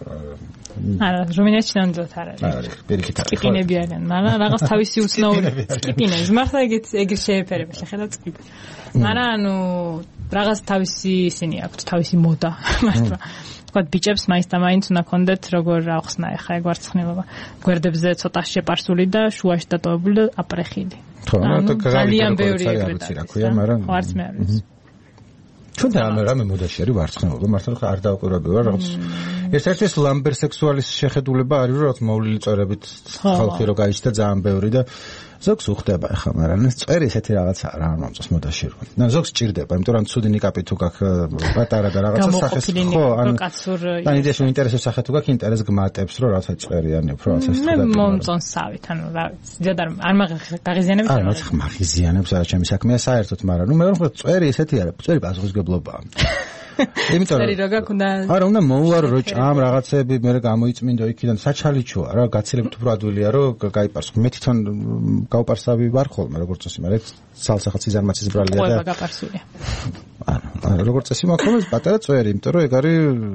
არა რუმინეთში ნამდვილად არ არის კიპინები არიან მაგრამ რაღაც თავისი უცნაური კიპინები მართლა ეგ შეეფერება შეხედავ წკიპი მაგრამ ანუ რაღაც თავისი ისინი აქვთ თავისი მოდა მართლა თქვა ბიჭებს მაინც და მაინც უნდა კონდეთ როგორ ახსნა ეხა ეგ ვარცხნილობა გვერდებზე ცოტა შეპარსული და შუაში დატოვებული და აპრეხილი ხო ძალიან ბევრი ეგრეც რა ქვია მაგრამ არც მე არ ვიცი ჩვენ რამე მოდაში არის ვარცხნილობა მართლა არ დავკვირვები ვარ რაღაც ერთ-ერთი ეს ლამბერსექსუალის შეხედულება არის რომ რაღაც მოვლილი წორებით ხალხი რო გაიჩნდა ძალიან ბევრი და ზოგს უხდება ახლა მაგრამ ეს წერი ესეთი რაღაცა რა მომწონს მოდაში რო და ზოგს ჭირდება იმიტომ რომ ცუდი ნიკაპი თუ გაქვს პატარა და რაღაცა სახეს ხო ან და იდეა რომ ინტერესებს სახე თუ გაქვს ინტერეს გმატებს რომ რაღაცა წერიანი უფრო ასე მე მომწონს სავით ანუ რა ზედარ არ მაგაღიზიანებს არა რა მაგიზიანებს არა ჩემი საქმეა საერთოდ მაგრამ ნუ მე რომ წერი ესეთი არის წერი პასუხისგებლობაა იმიტომ რომ არა უნდა მოუარო რომ ჭამ რაღაცები მე გამოიწმინდო იქიდან საჩალიჩოა რა გაცილებით უფრო ადვილია რომ გაიპარსო მე თვითონ გავპარსავი ვარ ხოლმე როგორც წესი მაგრამ სალსახაც იზარმაცის ბრალია და ყველა გაპარსულია არა როგორც წესი მაქვს პატარა წვერი იმიტომ რომ ეგ არის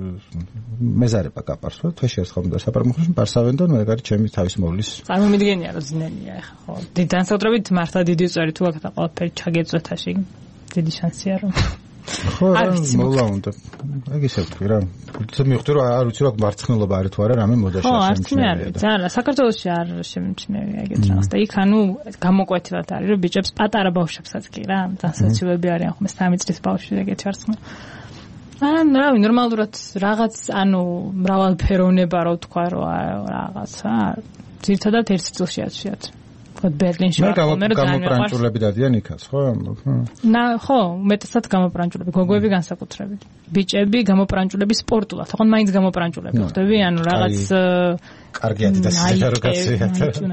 მეზარება გაპარსვა თვეში ერთხელ უნდა საპარმოხში პარსავენ და ეგ არის ჩემი თავის მოვლის წარმომიდგენია რომ ძნელია ახლა ხო განსაკუთრებით მართლა დიდი წვერი თუ აქ და ყველაფერი ჩაგეწვეთაში დიდი შანსია რომ ხო მოლა უნდა ეგ ისე ვთქვი რა მივხვდი რომ არ ვიცი რა მარცხნილობა არის თუ არა რამე მოდაში არ შემჩნევია ხო არა საქართველოში არ შემჩნევია ეგეთ რაღაც და იქ ანუ გამოკვეთილად არის რომ ბიჭებს პატარა ბავშვებსაც კი რა დასაცილები არიან ხომ 3 წლის ბავშვი ეგეთი ვარცხნილ ანუ რავი ნორმალურად რაღაც ანუ მრავალფეროვნება რო თქვა რომ რაღაცა ძირთადად ერთ წელში აცვიათ ხო ბერლინში ვარ მე გამოპრანჭულები დადიან იქაც ხო ხო მეტად გამოპრანჭულები გოგოები განსაკუთრებით ბიჭები გამოპრანჭულები სპორტულად თქო მაინც გამოპრანჭულები ხდები ანუ რაღაც კარგია და რეგაცია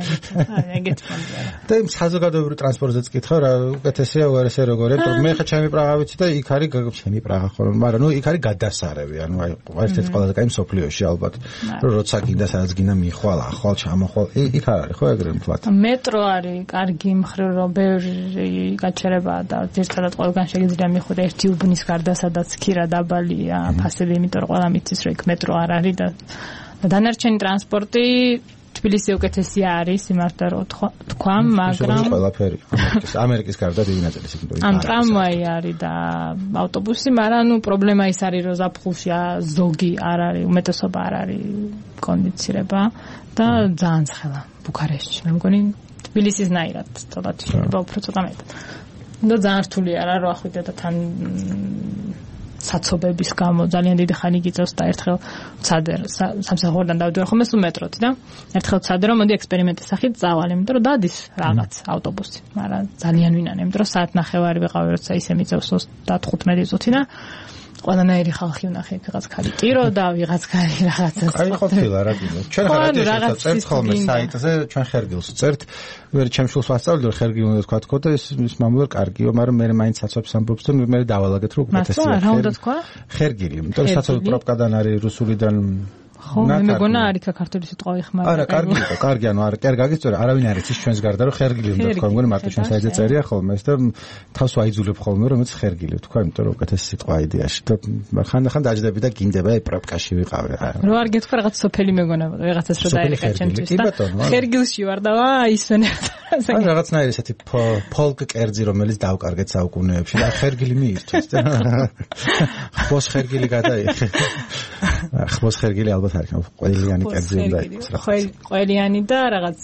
ეგეთ ფონდია და იმ საზოგადოებრივ ტრანსპორტზეც კითხავ რა უკეთესია უარესია როგორია მე ხა ჩემი პრაღა ვიცი და იქ არის ჩემი პრაღა ხო მაგრამ ნუ იქ არის გადასარევი ანუ აი ერთ-ერთი ყველაზე კაი მსოფლიოში ალბათ როცა გინდა სადაც გინდა მიხვალ ახვალ ჩამოხვალ იქ არ არის ხო ეგრე მთლად მეტრო არის კარგი მხრივ რომ ბევრი გაჩერებაა და ერთადად ყველგან შეიძლება მიხვიდე ერთი უბნის გარდა სადაც ქირა დაბალია ფასები იმიტომ რომ ყველა მიცის რომ იქ მეტრო არ არის და დანარჩენი ტრანსპორტი თბილისი უკეთესი არის სიმართლე რომ თქვა მაგრამ ყველაფერი ამერიკის გარდა დიდი ნაწილი სიმბოლური ამ ტრამვაი არის და ავტობუსი მაგრამ ნუ პრობლემა ის არის რომ ზაფხულში ზოგი არ არის უმეტესობა არ არის კონდიცირება და ძალიან ცხელა ბუქარესტში მე მგონი თბილისის ნაირად თოდათ შეიძლება უფრო ცოტა მეტად და ძალიან რთული არა რომ ახვიდე და თან საცობების გამო ძალიან დიდი ხანი გიწევს და ერთხელ ვცადე სამსახურიდან დავდივარ ხოლმე სულ მეტროთი და ერთხელ ვცადე რომ მოდი ექსპერიმენტის სახით წავალ, იმიტომ რომ დადის რაღაც ავტობუსი, მაგრამ ძალიან ვინან, იმიტომ რომ საათ ნახევარი ვიყავი, როცა ისე მიწევს 35 წუთი და ყველანაირი ხალხი ვნახე, ვიღაც ხალი ტირო და ვიღაც ხალი რაღაცას. აი ყოფილა რა გინდა. ჩვენ რადიოშიც წერთ ხოლმე საიტზე, ჩვენ ხერგილს წერთ. ვერ ჩემშულს ვასწავლე, რომ ხერგილი უნდა თქვა თქო და ის მამულად კარგიო, მაგრამ მე მაინც საცობს ამბობს და მე დავალაგეთ რომ უკეთესია. რა უნდა თქვა? ხერგილი, იმიტომ რომ საცობი პროპაგანდან არის რუსულიდან ხო, მე მეგონა არის ქართული სიტყვა იხმარა. არა, კარგი, ანუ არა, კერ გაგიწორე, არავინ არ იცის ჩვენს გარდა რომ ხერგილი უნდა თქვა, მეგონა მარტო ჩვენ საიტზე წერია ხოლმე ეს და თავს ვაიძულებ ხოლმე რომ მეც ხერგილი ვთქვა, იმიტომ რომ უკეთესი სიტყვა იდეაში და ხანდახან დაждები და გინდება აი პროპკაში ვიყავი რა. რო არ გეთქვა რაღაც სოფელი მეგონა, რაღაცას რო დაერეკა ჩემთვის და ხერგილში ვარ და ისვენე. აი რაღაცნაირი ესეთი ფოლკ კერძი რომელიც დავკარგეთ საუკუნეებში და ხერგილი მიირთვეს და ხბოს ხერგილი გადაიხე. ხბოს ხერგილი ალბათ ყველიანი კერძი უნდა იყოს რა. ყველიანი და რაღაც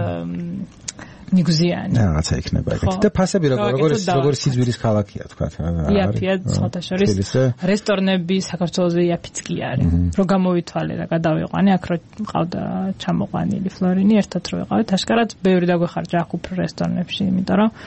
ნიგზიანი. რაღაცა იქნება ეგეთი. და ფასები როგორი სიძვირის ქალაქია თქვა. იაფია ცოტაშორის რესტორნები საქართველოზე იაფიც კი არის. რო გამოვითვალე და გადავიყვანე აქ რო მყავდა ჩამოყვანილი ფლორინი ერთად რო ვიყავით აშკარად ბევრი დაგვეხარჯა აქ უფრო რესტორნებში, იმიტომ რომ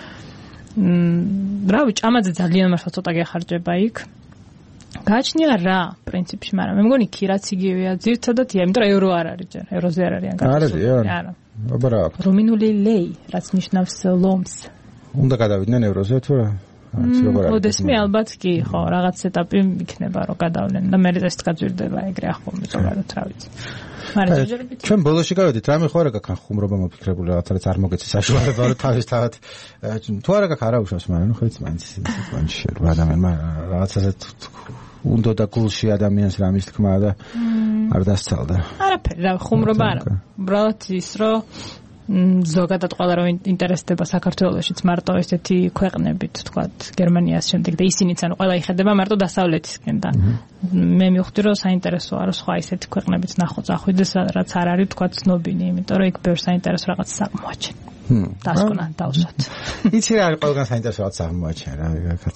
რავი ჭამაძე ძალიან მართლა ცოტა გეხარჯება იქ. გააჩნია რა პრინციპში, მაგრამ მე მგონი კი რაც იგივეა ძირთადად, იმიტომ რომ евро არ არის ჯერ, ევროზე არ არიან გადასული. არა. აბა რომინული ლეი, რაც ნიშნავს ლომს. უნდა გადავიდნენ ევროზე თუ რა? ოდესმე ალბათ კი, ხო, რაღაც ეტაპი იქნება რომ გადავლენ და მე ეს გაძვირდება ეგრე ახლა ზოგადად რა ვიცი. ჩვენ ბოლოში გავედით, რამე ხო არა გაქვს ხუმრობა მოფიქრებული რაღაცა რაც არ მოგეცეს საშუალება რომ თავისთავად თუ არა გაქვს არაუშავს, მაგრამ ნუ ხეც მაინც ადამიანმა რაღაცაზე უნდა და გულში ადამიანს რამის თქმა და არ დასცალდა. არაფერი, რა ხუმრობა არა. უბრალოდ ის რომ ზოგადად ყველა რომ ინტერესდება საქართველოშიც მარტო ესეთი ქვეყნებით, თქვათ, გერმანიას შემდეგ და ისინიც ანუ ყველა იხედება მარტო დასავლეთისკენ და მე მივხვდი რომ საინტერესოა რომ სხვა ისეთი ქვეყნებიც ნახო წახვიდეს, რაც არ არის თქვათ ცნობილი, იმიტომ რომ იქ ბევრ საინტერესო რაღაც აღმოაჩენ. დასკვნან დავსვათ. იცი რა არის ყველგან საინტერესო რაღაც აღმოაჩენ რა,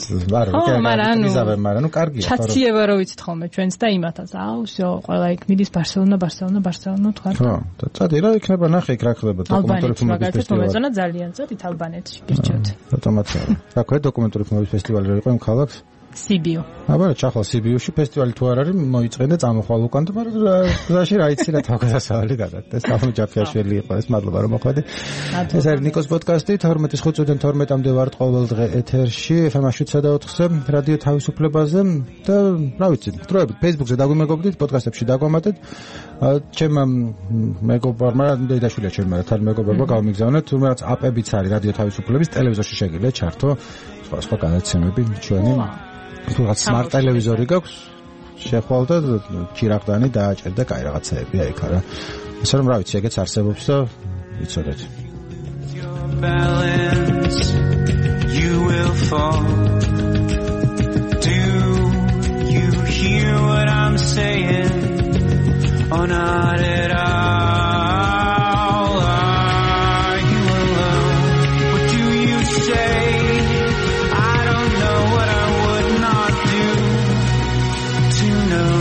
მაგრამ ნუ კარგია. ჩაციება რო ვიცით ხოლმე ჩვენც და იმათაც, აუ, всё, ყველა იქ მიდის ბარსელონა თქვათ. ხო, და წადი რა იქნება ნახე იქ რა ხდება დოკუმენტური ფილმების ფესტივალი. მომეწონა ძალიან წადი ალბანეთში გირჩევთ. ავტომატია. რა ქვია დოკუმენტური ფილმების ფესტივალი რო იყო იმ ქალაქს? სიბიო. აბა ჩახლა სიბიოში ფესტივალი თუ არ არის მოიწყვენ და წამოხვალ უკან და მაგრამ გზაში რა იცი რა თავგადასავალი გადაგდეს. ახლა ჯაფიაშვილი იყო ეს, მადლობა რომ მოხვედი. ეს არის ნიკოს პოდკასტი 12:05-დან 12-მდე ვართ ყოველ დღე ეთერში FM-ში 4-ზე რადიო თავისუფლებაზე და რა ვიცი, დროებით Facebook-ზე დაგვიმეგობრდით, პოდკასტებში დაგვამატეთ. ჩემ მეგობარმა დედაშვილია ჩემმა თან მეგობარმა გავმიგზავნეთ, თუმცა რაც აპებიც არის რადიო თავისუფლების ტელევიზორში შეგიძლია ჩართო სხვა განაცემები ჩვენი. თუ რაღაც smart ტელევიზორი გაქვს, შეხვალ და ჩირაღდანი დააჭერ და კაი რაღაცაებია იქ არა. ასე რომ რა ვიცი, ეგეც არსებობს და იცოდეთ. You will fall. Do you hear what I'm saying? Or not at all? Are you alone? What do you say? I don't know what I would not do to know.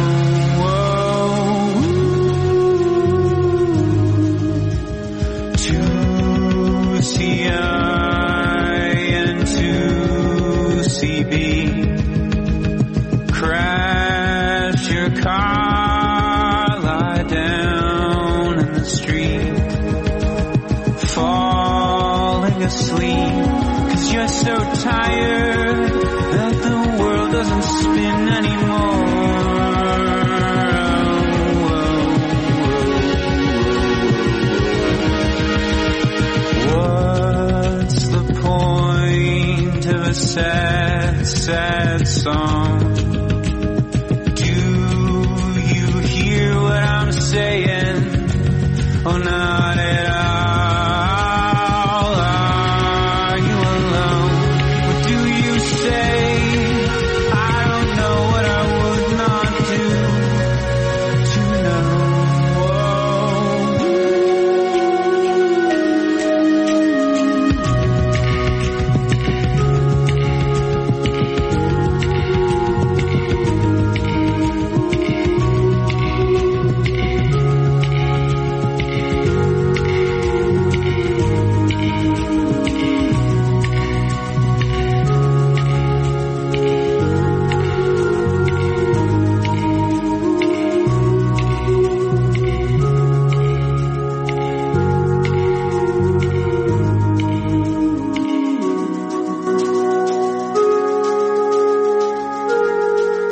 To see I and to see B. Crash your car, lie down in the street, falling asleep, 'cause you're so tired that the world doesn't spin anymore. What's the point of a sad, sad song? Do you hear what I'm saying? Oh, no.